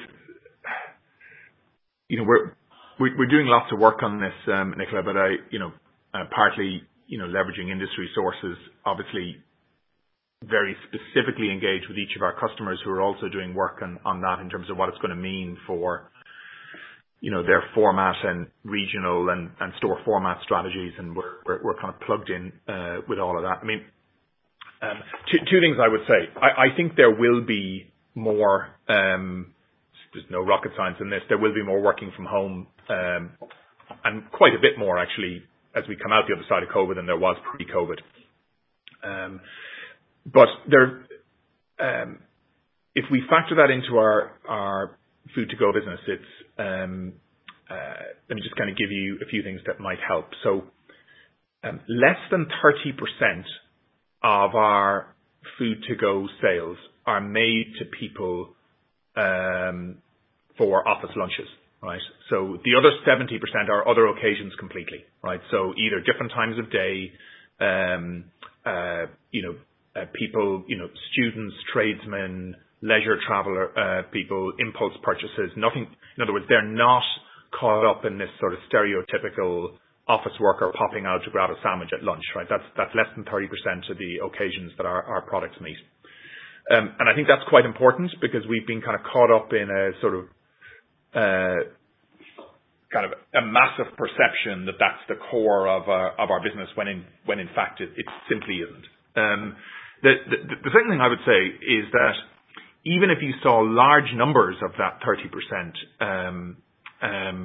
you know, we're, we're, we're doing lots of work on this, um, Nicola, but I, you know, uh, partly, you know, leveraging industry sources, obviously, very specifically engaged with each of our customers who are also doing work on, on that in terms of what it's going to mean for, you know, their format and regional and, and store format strategies. And we're, we're, we're kind of plugged in uh, with all of that. I mean, um, two, two things I would say. I, I think there will be more, um, there's no rocket science in this, there will be more working from home, um, and quite a bit more actually as we come out the other side of COVID than there was pre-COVID. Um, But there, um, if we factor that into our, our food to go business, it's, um, uh, let me just kind of give you a few things that might help. So, um, less than thirty percent of our food to go sales are made to people, um, for office lunches, right? So the other seventy percent are other occasions completely, right? So either different times of day, um, uh, you know, Uh, people, you know, students, tradesmen, leisure traveler, uh, people, impulse purchases, nothing, in other words, they're not caught up in this sort of stereotypical office worker popping out to grab a sandwich at lunch, right? That's, that's less than thirty percent of the occasions that our, our products meet. Um, and I think that's quite important because we've been kind of caught up in a sort of, uh, kind of a massive perception that that's the core of our, of our business when in, when in fact it, it simply isn't. Um, The, the, the second thing I would say is that even if you saw large numbers of that thirty percent, um, um,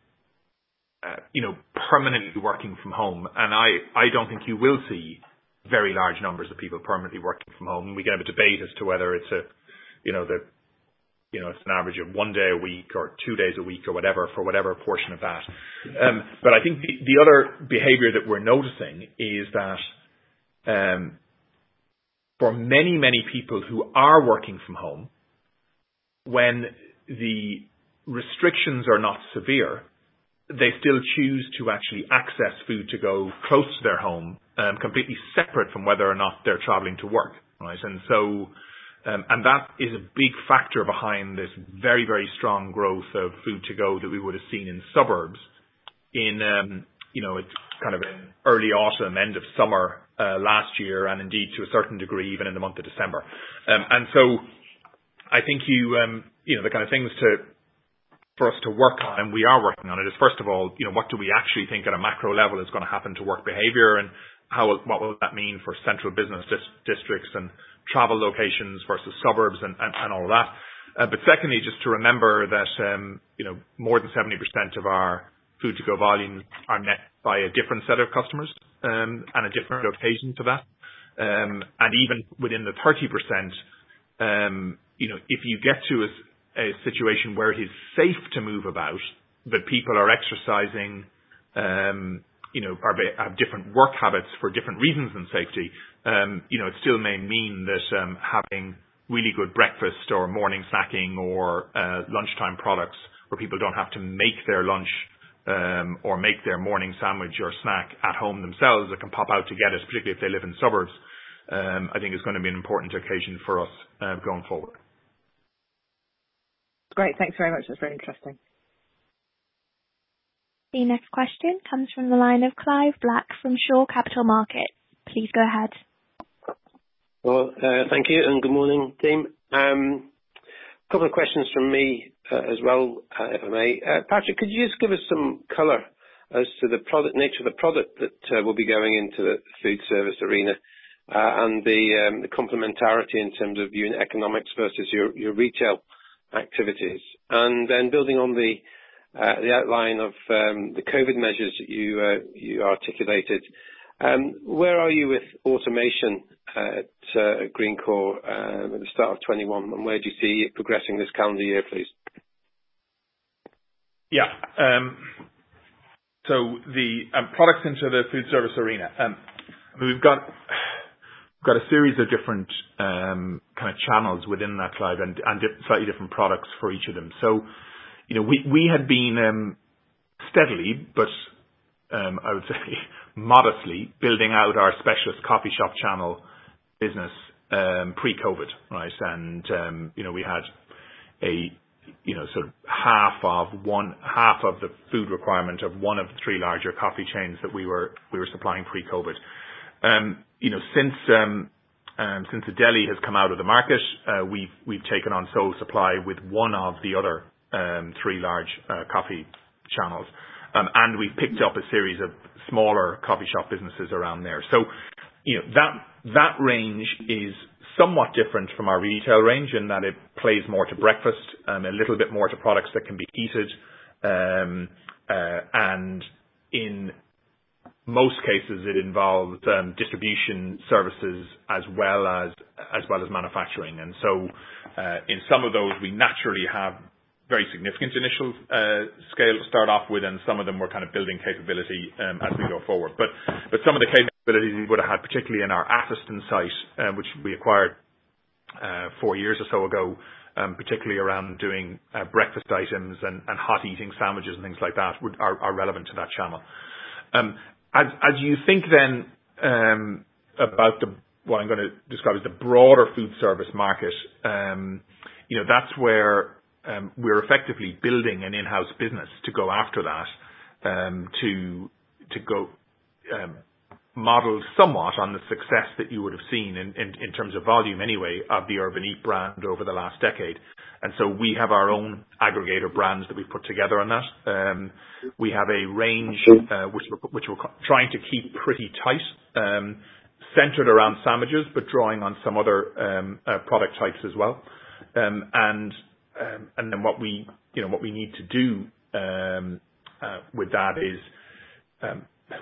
uh, you know, permanently working from home, and I, I don't think you will see very large numbers of people permanently working from home. We can have a debate as to whether it's a, you know, the, you know, it's an average of one day a week or two days a week or whatever for whatever portion of that. Um, but I think the, the other behavior that we're noticing is that, um, for many, many people who are working from home, when the restrictions are not severe, they still choose to actually access food to go close to their home, um, completely separate from whether or not they're traveling to work, right? And so, um, and that is a big factor behind this very, very strong growth of food to go that we would have seen in suburbs in, um, you know, it's kind of early autumn, end of summer, Uh, last year, and indeed to a certain degree even in the month of December. Um, and so I think you, um, you know, the kind of things to, for us to work on, and we are working on it, is first of all, you know, what do we actually think at a macro level is going to happen to work behavior, and how, what will that mean for central business dis- districts and travel locations versus suburbs and, and, and all of that. Uh, but secondly, just to remember that, um, you know, more than seventy percent of our food to go volume are met by a different set of customers, um, and a different occasion to that. Um, and even within the thirty percent, um, you know, if you get to a, a situation where it is safe to move about, that people are exercising, um, you know, are, have different work habits for different reasons than safety, um, you know, it still may mean that um, having really good breakfast or morning snacking or uh, lunchtime products where people don't have to make their lunch Um, or make their morning sandwich or snack at home themselves, that can pop out to get it, particularly if they live in suburbs, um, I think is going to be an important occasion for us uh, going forward. Great, thanks very much. That's very interesting. The next question comes from the line of Clive Black from Shore Capital Markets. Please go ahead. Well, uh, thank you, and good morning, team. Um, a couple of questions from me Uh, as well, uh, if I may. Uh, Patrick, could you just give us some colour as to the product nature of the product that uh, will be going into the food service arena, uh, and the, um, the complementarity in terms of unit economics versus your, your retail activities? And then building on the uh, the outline of um, the COVID measures that you uh, you articulated. Um, where are you with automation at uh, Greencore um, at the start of twenty-one, and where do you see it progressing this calendar year, please? Yeah. Um, so the um, products into the food service arena. Um, we've got we've got a series of different um, kind of channels within that, Clive, and, and di- slightly different products for each of them. So, you know, we we had been um, steadily, but um, I would say modestly, building out our specialist coffee shop channel business um, pre-COVID, right? And um, you know, we had a you know sort of half of one half of the food requirement of one of the three larger coffee chains that we were we were supplying pre-COVID. Um, you know, since um, um, since the deli has come out of the market, uh, we've we've taken on sole supply with one of the other um, three large uh, coffee channels. Um, and we've picked up a series of smaller coffee shop businesses around there. So, you know, that that range is somewhat different from our retail range in that it plays more to breakfast, um, a little bit more to products that can be heated, um, uh, and in most cases it involves um, distribution services as well as as well as manufacturing. And so, uh, in some of those, we naturally have very significant initial uh, scale to start off with, and some of them we're kind of building capability um, as we go forward. But but some of the capabilities we would have had, particularly in our Atherstone site, uh, which we acquired uh, four years or so ago, um, particularly around doing uh, breakfast items and, and hot eating sandwiches and things like that, would, are, are relevant to that channel. Um, as as you think then um, about the what I'm going to describe as the broader food service market, um, you know, that's where Um, we're effectively building an in-house business to go after that, um, to to go um, model somewhat on the success that you would have seen in, in, in terms of volume anyway of the Urban Eat brand over the last decade. And so we have our own aggregator brands that we've put together on that. Um, we have a range uh, which we're, which we're trying to keep pretty tight, um, centered around sandwiches, but drawing on some other um, uh, product types as well. Um, and Um, and then what we, you know, what we need to do um, uh, with that is um,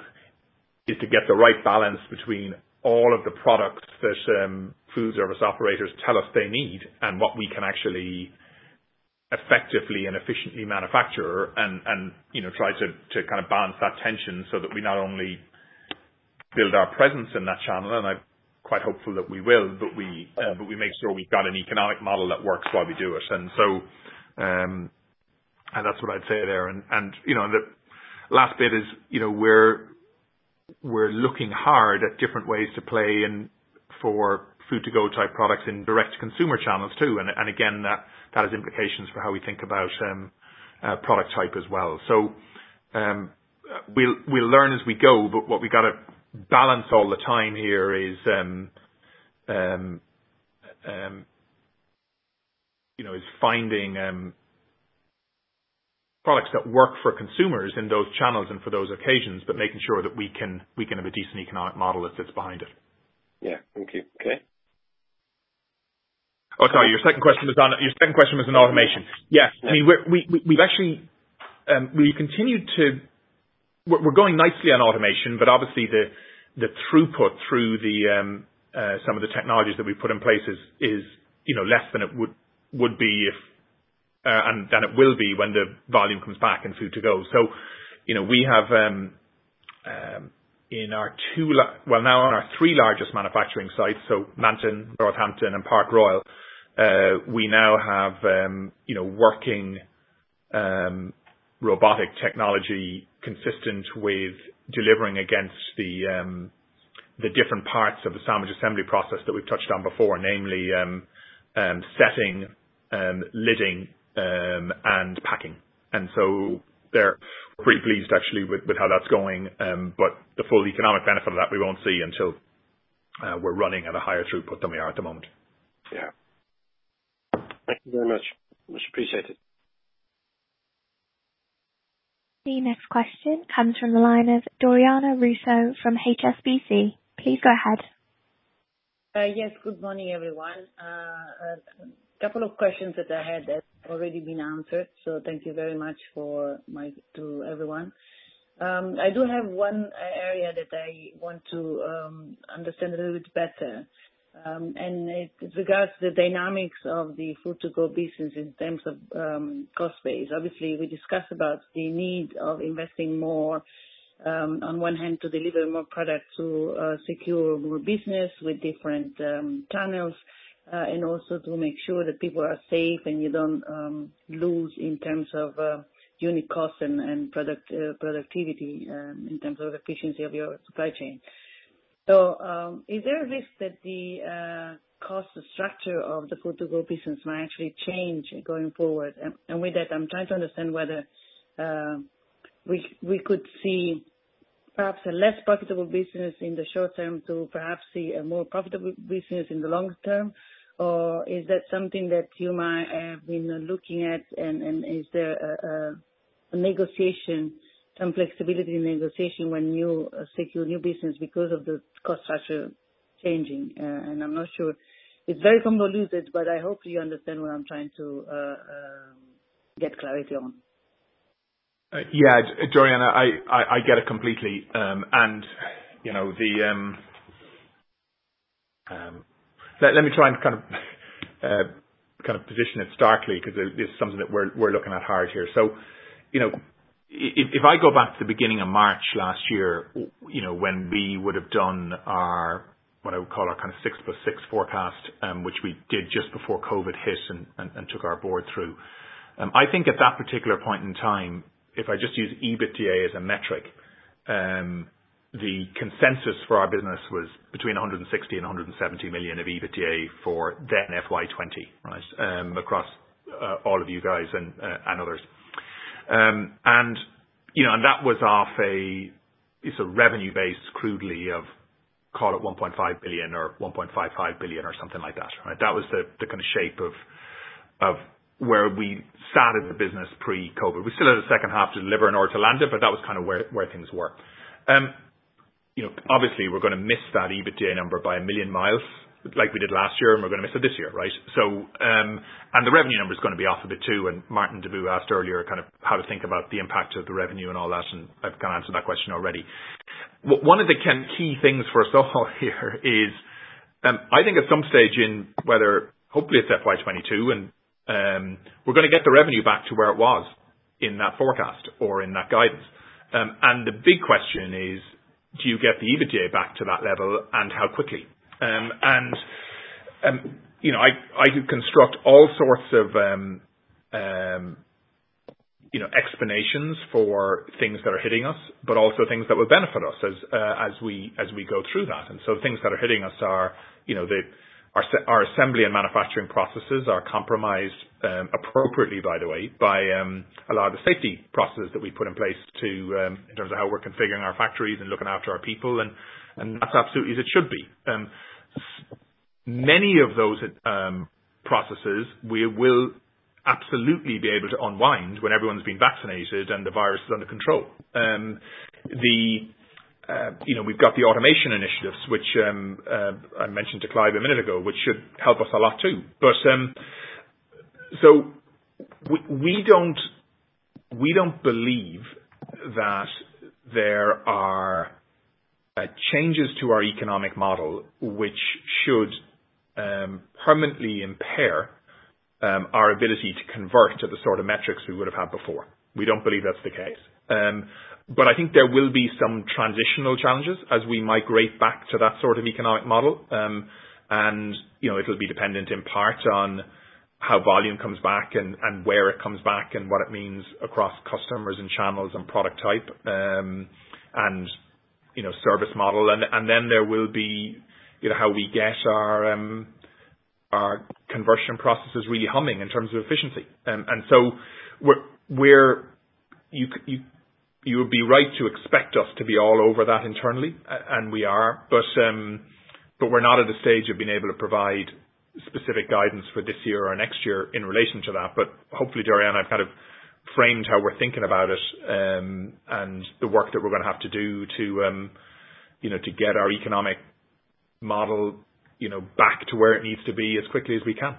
is to get the right balance between all of the products that um, food service operators tell us they need and what we can actually effectively and efficiently manufacture, and, and you know, try to, to kind of balance that tension so that we not only build our presence in that channel, and I'm quite hopeful that we will, but we uh, but we make sure we've got an economic model that works while we do it. And so, um, and that's what I'd say there. And, and you know, the last bit is, you know, we're we're looking hard at different ways to play in for food to go type products in direct consumer channels too. And and again, that that has implications for how we think about um, uh, product type as well. So um, we'll we'll learn as we go, but what we got to balance all the time here is, um, um, um, you know, is finding um, products that work for consumers in those channels and for those occasions, but making sure that we can we can have a decent economic model that sits behind it. Yeah. Thank you. Okay. Oh, sorry. Your second question was on your second question was on automation. Yeah. I mean, we're, we we we've actually um, we continued to. We're going nicely on automation, but obviously the the throughput through the um, uh, some of the technologies that we put in place is, is you know less than it would would be if uh, and than it will be when the volume comes back in food to go. So, you know, we have um, um, in our two la- well now on our three largest manufacturing sites, so Manton, Northampton, and Park Royal, uh, we now have um, you know working um, robotic technology consistent with delivering against the um, the different parts of the sandwich assembly process that we've touched on before, namely um, um, setting, um, lidding, um, and packing. And so they're pretty pleased actually with, with how that's going, um, but the full economic benefit of that we won't see until uh, we're running at a higher throughput than we are at the moment. Yeah. Thank you very much. Much appreciated. The next question comes from the line of Doriana Russo from H S B C. Please go ahead. Uh, yes, good morning, everyone. Uh, a couple of questions that I had have already been answered, so thank you very much for my to everyone. Um, I do have one area that I want to um, understand a little bit better, um, and it regards the dynamics of the food-to-go business in terms of um, cost base. Obviously, we discussed about the need of investing more, um, on one hand, to deliver more product to uh, secure more business with different um, channels, uh, and also to make sure that people are safe and you don't um, lose in terms of uh, unit costs and, and product uh, productivity um, in terms of efficiency of your supply chain. So um, is there a risk that the uh, cost structure of the food-to-go business might actually change going forward? And, and with that, I'm trying to understand whether uh, we we could see perhaps a less profitable business in the short term to perhaps see a more profitable business in the long term, or is that something that you might have been looking at, and, and is there a, a a negotiation, some flexibility in negotiation when you uh, secure new business because of the cost structure changing? Uh, and I'm not sure. It's very convoluted, but I hope you understand what I'm trying to uh, uh, get clarity on. Uh, yeah, Doriana, I, I, I get it completely. Um, and, you know, the, um, um, let, let me try and kind of, uh, kind of position it starkly, because it is something that we're, we're looking at hard here. So, you know, if, if I go back to the beginning of March last year, you know, when we would have done our, what I would call our kind of six plus six forecast, um, which we did just before COVID hit and, and, and took our board through. Um, I think at that particular point in time, if I just use EBITDA as a metric, um, the consensus for our business was between one hundred sixty and one hundred seventy million of EBITDA for then F Y twenty, right, um, across uh, all of you guys and, uh, and others. Um, and, you know, and that was off a, it's a revenue base crudely of, call it one point five billion or one point five five billion or something like that, right? That was the, the kind of shape of, of where we started the business pre-COVID. We still had a second half to deliver in order to land it, but that was kind of where, where things were. Um, you know, obviously we're going to miss that EBITDA number by a million miles, like we did last year, and we're going to miss it this year, right? So, um, and the revenue number is going to be off a bit too. And Martin Deboo asked earlier kind of how to think about the impact of the revenue and all that, and I've kind of answered that question already. One of the key things for us all here is, um, I think at some stage in whether, hopefully it's F Y twenty-two, and um, we're going to get the revenue back to where it was in that forecast or in that guidance. Um, and the big question is, do you get the EBITDA back to that level, and how quickly? Um, and, um, you know, I, I could construct all sorts of, um, um, you know, explanations for things that are hitting us, but also things that will benefit us as, uh, as we, as we go through that. And so things that are hitting us are, you know, the, our, our assembly and manufacturing processes are compromised, um, appropriately, by the way, by, um, a lot of the safety processes that we put in place to, um, in terms of how we're configuring our factories and looking after our people. And, and that's absolutely as it should be. Um, Many of those um, processes we will absolutely be able to unwind when everyone's been vaccinated and the virus is under control. Um, the uh, you know, we've got the automation initiatives, which um, uh, I mentioned to Clive a minute ago, which should help us a lot too. But um, so we, we don't we don't believe that there are uh, changes to our economic model which should um, permanently impair um, our ability to convert to the sort of metrics we would have had before. We don't believe that's the case. Um, but I think there will be some transitional challenges as we migrate back to that sort of economic model. Um, and, you know, it'll be dependent in part on how volume comes back and, and where it comes back and what it means across customers and channels and product type, um, and, you know, service model. And, and then there will be, you know, how we get our, um, our conversion processes really humming in terms of efficiency. Um, and so we're, we're, you, you, you would be right to expect us to be all over that internally, and we are, but, um, but we're not at a stage of being able to provide specific guidance for this year or next year in relation to that. But hopefully, Dorian, I've kind of framed how we're thinking about it, um, and the work that we're going to have to do to, um, you know, to get our economic model you know, back to where it needs to be as quickly as we can.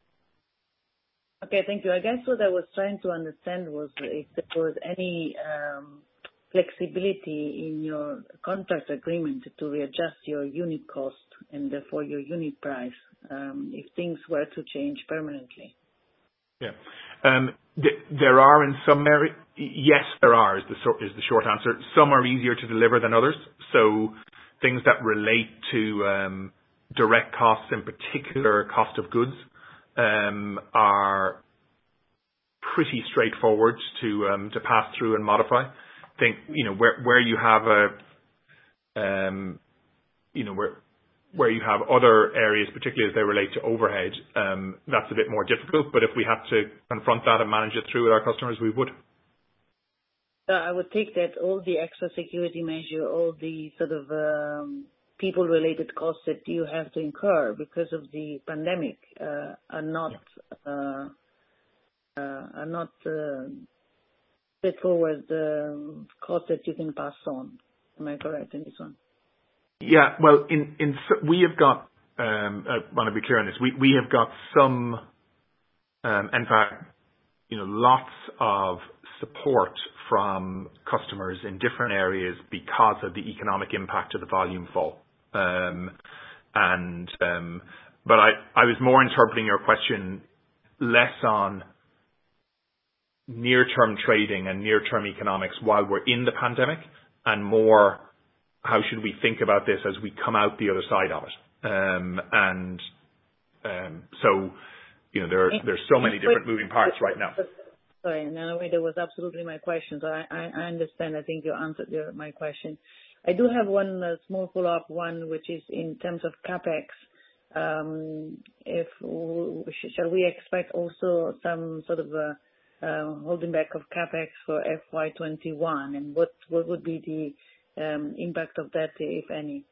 Okay, thank you. I guess what I was trying to understand was if there was any um, flexibility in your contract agreement to readjust your unit cost and therefore your unit price um, if things were to change permanently. Yeah. Um, th- there are in some areas, yes, there are is the, so- is the short answer. Some are easier to deliver than others. So things that relate to um, direct costs, in particular cost of goods, um, are pretty straightforward to um, to pass through and modify. Think, you know, where where you have a, um, you know, where where you have other areas, particularly as they relate to overhead, um, that's a bit more difficult. But if we have to confront that and manage it through with our customers, we would. So I would take that all the extra security measure, all the sort of um, people-related costs that you have to incur because of the pandemic uh, are not yeah. uh, uh, are not uh, straightforward uh, costs that you can pass on. Am I correct in this one? Yeah, well, in, in we have got, um, I want to be clear on this, we, we have got some, um, in fact, you know, lots of support from customers in different areas because of the economic impact of the volume fall. Um, and, um, but I, I was more interpreting your question less on near-term trading and near-term economics while we're in the pandemic, and more how should we think about this as we come out the other side of it. Um, and um, so, you know, there there's so many different moving parts right now. Sorry, no, that was absolutely my question. So I, I, I understand. I think you answered your, my question. I do have one uh, small follow-up one, which is in terms of CapEx. Um, if shall we expect also some sort of a uh, holding back of CapEx for F Y twenty-one, and what what would be the um, impact of that, if any?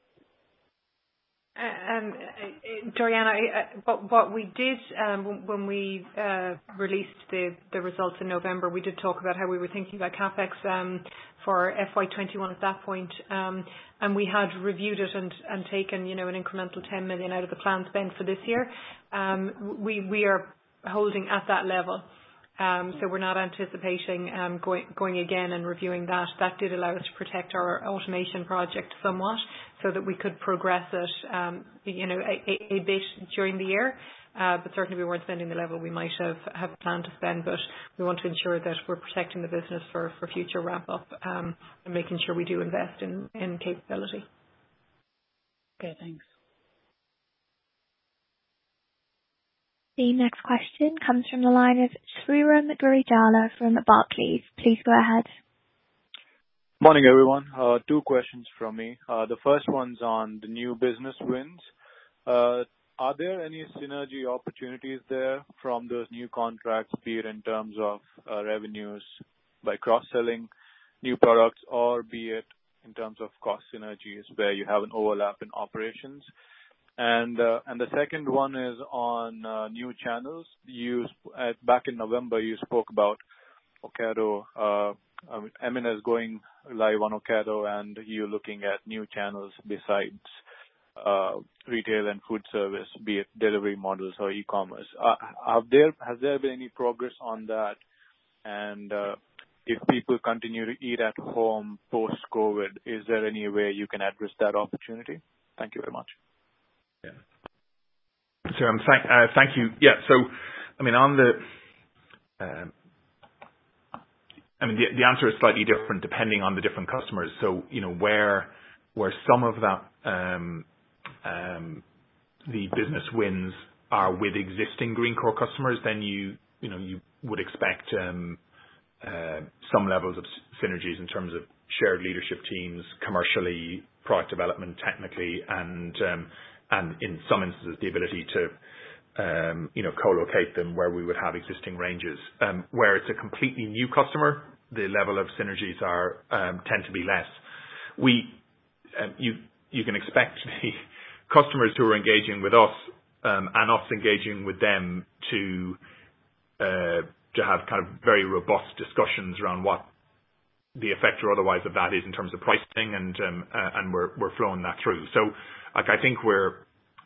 Um, Doriana, what, what we did um, when we uh, released the, the results in November, we did talk about how we were thinking about CapEx um, for F Y twenty-one at that point, um, and we had reviewed it and, and taken, you know, an incremental ten million out of the planned spend for this year. Um, we we are holding at that level. Um, so we're not anticipating um, going, going again and reviewing that. That did allow us to protect our automation project somewhat so that we could progress it, um, you know, a, a, a bit during the year. Uh, but certainly we weren't spending the level we might have, have planned to spend, but we want to ensure that we're protecting the business for, for future ramp-up um, and making sure we do invest in, in capability. Okay, thanks. The next question comes from the line of Sriram Gurijala from Barclays. Please go ahead. Morning, everyone. Uh, two questions from me. Uh, the first one's on the new business wins. Uh, are there any synergy opportunities there from those new contracts, be it in terms of uh, revenues by cross-selling new products, or be it in terms of cost synergies where you have an overlap in operations? And uh, and the second one is on uh, new channels. You uh, back in November you spoke about Ocado. Uh, I mean, M and S going live on Ocado, and you looking at new channels besides uh, retail and food service, be it delivery models or e-commerce. Uh, have there has there been any progress on that? And uh, if people continue to eat at home post-COVID, is there any way you can address that opportunity? Thank you very much. Yeah. So um, thank, uh, thank you. Yeah. So, I mean, on the, um, I mean, the, the answer is slightly different depending on the different customers. So, you know, where where some of that um, um, the business wins are with existing Greencore customers, then you you know you would expect um, uh, some levels of synergies in terms of shared leadership teams, commercially, product development, technically, and um, and in some instances the ability to um, you know co-locate them where we would have existing ranges. Um, where it's a completely new customer, the level of synergies are um, tend to be less. We um, you you can expect the customers who are engaging with us um, and us engaging with them to uh, to have kind of very robust discussions around what the effect or otherwise of that is in terms of pricing, and um, uh, and we're we're flowing that through. So, like, I think we're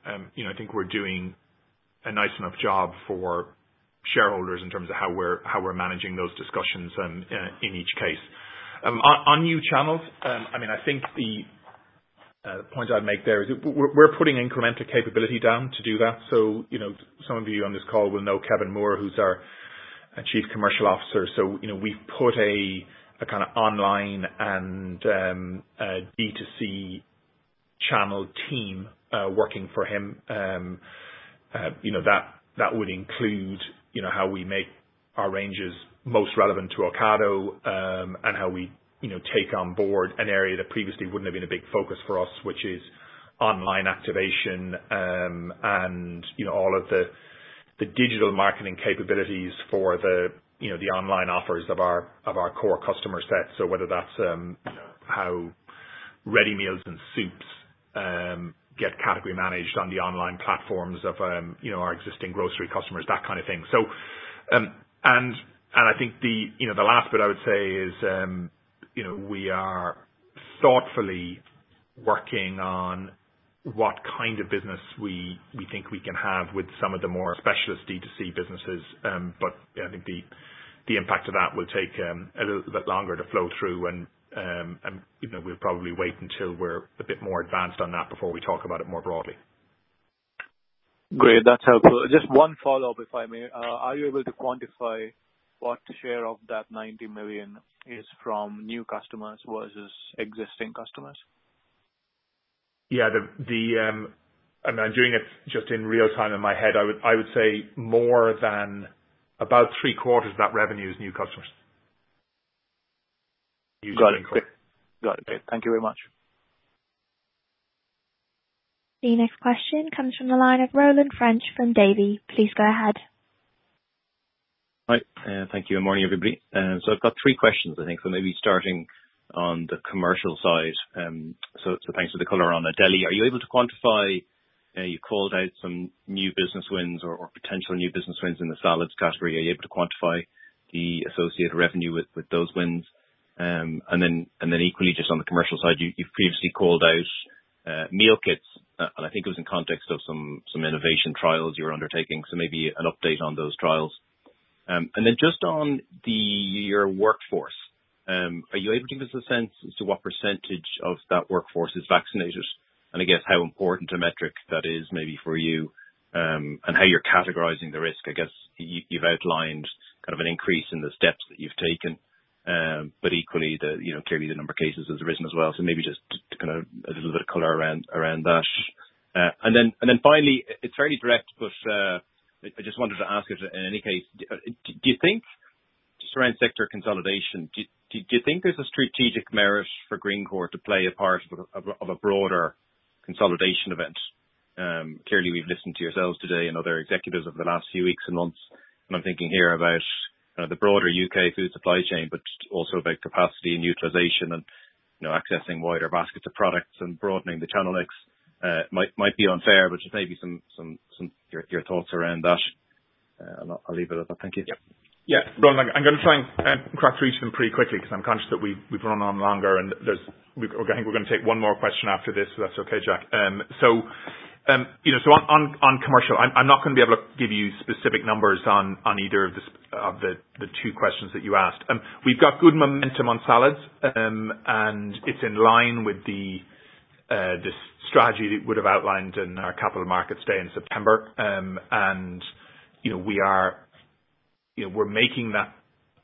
um, you know, I think we're doing a nice enough job for shareholders in terms of how we're how we're managing those discussions um, uh, in each case. Um, on, on new channels, um, I mean, I think the uh, point I'd make there is that we're, we're putting incremental capability down to do that. So, you know, some of you on this call will know Kevin Moore, who's our uh, Chief Commercial Officer. So, you know, we've put a, a kind of online and um, uh, D two C channel team uh, working for him. Um, uh, you know, that that would include, you know, how we make our ranges most relevant to Ocado, um, and how we, you know, take on board an area that previously wouldn't have been a big focus for us, which is online activation, um, and, you know, all of the, the digital marketing capabilities for the, you know, the online offers of our, of our core customer set. So whether that's, um, you know, how ready meals and soups, um, get category managed on the online platforms of, um, you know, our existing grocery customers, that kind of thing. So, um, and, and I think the, you know, the last bit I would say is, um, you know, we are thoughtfully working on what kind of business we, we think we can have with some of the more specialist D two C businesses. Um, but I think the, the impact of that will take, um, a little bit longer to flow through, and, um, and, you know, we'll probably wait until we're a bit more advanced on that before we talk about it more broadly. Great. That's helpful. Just one follow-up, if I may. Uh, are you able to quantify what share of that ninety million is from new customers versus existing customers? Yeah, the, the, um, I mean, I'm doing it just in real time in my head. I would, I would say more than about three quarters of that revenue is new customers. Got it. Great. Got it. Great. Thank you very much. The next question comes from the line of Roland French from Davy. Please go ahead. Hi, uh, thank you, and morning, everybody. Um, so I've got three questions, I think, so maybe starting on the commercial side. Um, so, so thanks for the colour on Adelie. Are you able to quantify, uh, you called out some new business wins or, or potential new business wins in the salads category. Are you able to quantify the associated revenue with, with those wins? Um, and then, and then equally, just on the commercial side, you, you've previously called out uh, meal kits, uh, and I think it was in context of some, some innovation trials you were undertaking. So maybe an update on those trials. Um, and then just on the your workforce, um, are you able to give us a sense as to what percentage of that workforce is vaccinated? And I guess how important a metric that is maybe for you, um, and how you're categorizing the risk. I guess you, you've outlined kind of an increase in the steps that you've taken. Um, but equally, the, you know, clearly the number of cases has risen as well. So maybe just to, to kind of a little bit of color around, around that. Uh, and then, and then finally, it's fairly direct, but, uh, I just wanted to ask it in any case, do, do you think, just around sector consolidation, do, do, do you think there's a strategic merit for Greencore to play a part of a, of a broader consolidation event? Um, clearly we've listened to yourselves today and other executives over the last few weeks and months, and I'm thinking here about Uh, the broader U K food supply chain, but also about capacity and utilization and, you know, accessing wider baskets of products and broadening the channel mix. Uh, might might be unfair, but just maybe some some some your, your thoughts around that. Uh, and I'll, I'll leave it at that. Thank you. Yeah, yeah. Roland, I'm going to try and uh, crack through each of them pretty quickly because I'm conscious that we've we've run on longer, and there's we, I think we're going to take one more question after this, so that's okay, Jack. Um, so. Um, you know, so on, on, on commercial, I'm, I'm not going to be able to give you specific numbers on, on either of the, of the, the two questions that you asked. Um, we've got good momentum on salads, um, and it's in line with the, uh, the strategy that we would have outlined in our Capital Markets Day in September. Um, and, you know, we are, you know, we're making that.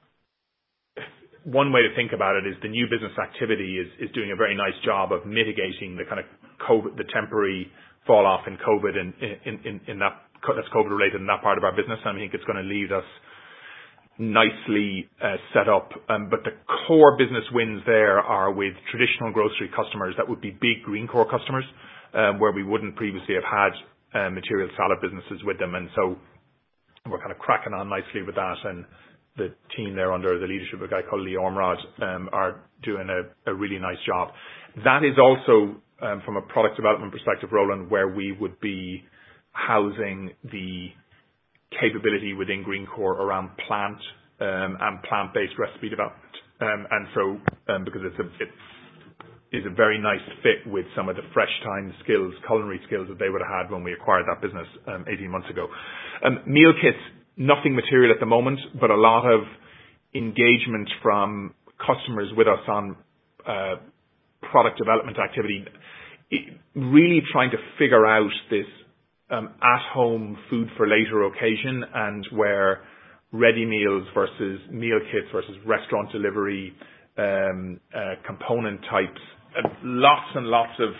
One way to think about it is the new business activity is, is doing a very nice job of mitigating the kind of COVID, the temporary fall off in COVID and in, in, in that, that's COVID related in that part of our business. I think it's going to leave us nicely uh, set up. Um, but the core business wins there are with traditional grocery customers that would be big Greencore customers, um, where we wouldn't previously have had uh, material salad businesses with them. And so we're kind of cracking on nicely with that. And the team there under the leadership of a guy called Lee Ormrod um, are doing a, a really nice job. That is also, Um, from a product development perspective, Roland, where we would be housing the capability within Greencore around plant um, and plant-based recipe development. Um, and so, um, because it's a, it, is a very nice fit with some of the fresh time skills, culinary skills that they would have had when we acquired that business um, eighteen months ago. Um, meal kits, nothing material at the moment, but a lot of engagement from customers with us on uh, product development activity, it, really trying to figure out this um, at-home food for later occasion, and where ready meals versus meal kits versus restaurant delivery um, uh, component types, uh, lots and lots of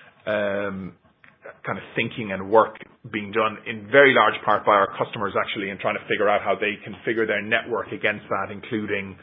um, kind of thinking and work being done in very large part by our customers actually, and trying to figure out how they configure their network against that, including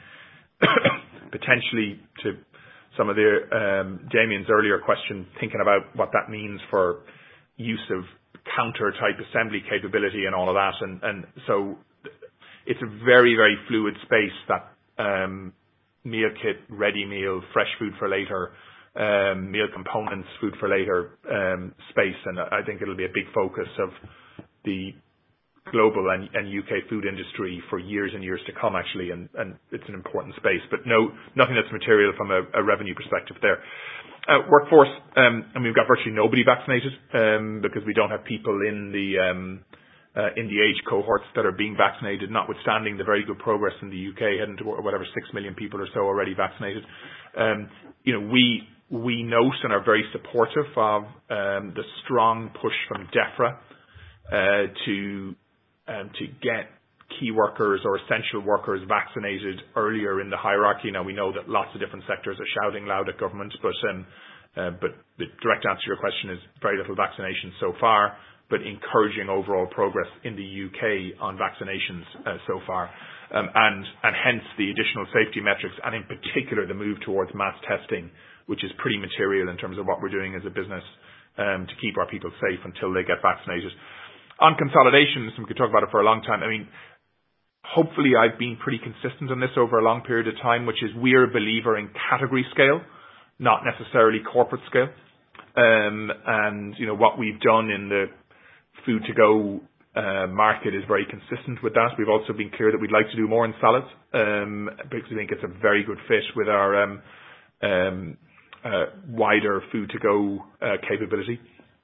potentially, to some of the um, Damien's earlier question, thinking about what that means for use of counter type assembly capability and all of that. And, and so it's a very, very fluid space, that um, meal kit, ready meal, fresh food for later, um, meal components, food for later um, space. And I think it'll be a big focus of the global and, and U K food industry for years and years to come, actually, and, and it's an important space. But no, nothing that's material from a, a revenue perspective there. Uh, workforce, um, and we've got virtually nobody vaccinated um, because we don't have people in the um, uh, in the age cohorts that are being vaccinated, notwithstanding the very good progress in the U K, heading to whatever six million people or so already vaccinated. Um, you know, we we note and are very supportive of um, the strong push from DEFRA uh, to um, to get key workers or essential workers vaccinated earlier in the hierarchy. Now, we know that lots of different sectors are shouting loud at government, but um, uh, but the direct answer to your question is very little vaccination so far, but encouraging overall progress in the U K on vaccinations uh, so far. Um, and, and hence the additional safety metrics, and in particular the move towards mass testing, which is pretty material in terms of what we're doing as a business um, to keep our people safe until they get vaccinated. On consolidations, and we could talk about it for a long time, I mean, hopefully I've been pretty consistent on this over a long period of time, which is we're a believer in category scale, not necessarily corporate scale. Um, and, you know, what we've done in the food to go uh, market is very consistent with that. We've also been clear that we'd like to do more in salads, um, because we think it's a very good fit with our um, um, uh, wider food to go uh, capability.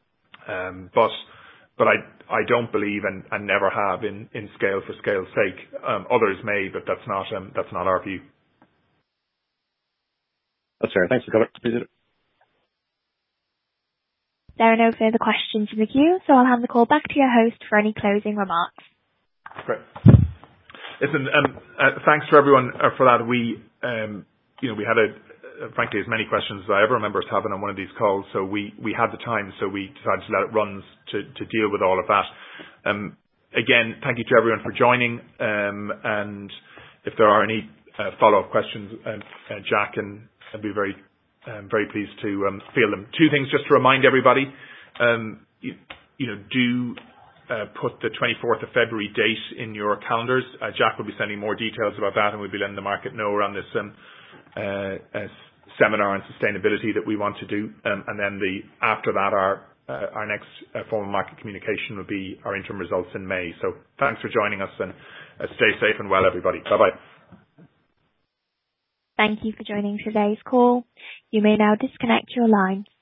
Um, but But I I don't believe and, and never have in, in scale for scale's sake. Um, others may, but that's not um, that's not our view. That's fair. Thanks for the cover. Appreciate it. There are no further questions in the queue, so I'll hand the call back to your host for any closing remarks. Great. Listen, um, uh, thanks to everyone uh, for that. We um, you know we had a uh, frankly as many questions as I ever remember us having on one of these calls. So we we had the time, so we decided to let it run to to deal with all of that. Um, again, thank you to everyone for joining. Um, and if there are any uh, follow-up questions, uh, uh, Jack and I'd be very um, very pleased to um, field them. Two things just to remind everybody. Um, you, you know, do uh, put the twenty-fourth of February date in your calendars. Uh, Jack will be sending more details about that, and we'll be letting the market know around this um, uh, uh, seminar on sustainability that we want to do. Um, and then the after that, our uh, our next uh, formal market communication will be our interim results in May. So thanks for joining us, and uh, stay safe and well, everybody. Bye bye. Thank you for joining today's call. You may now disconnect your line.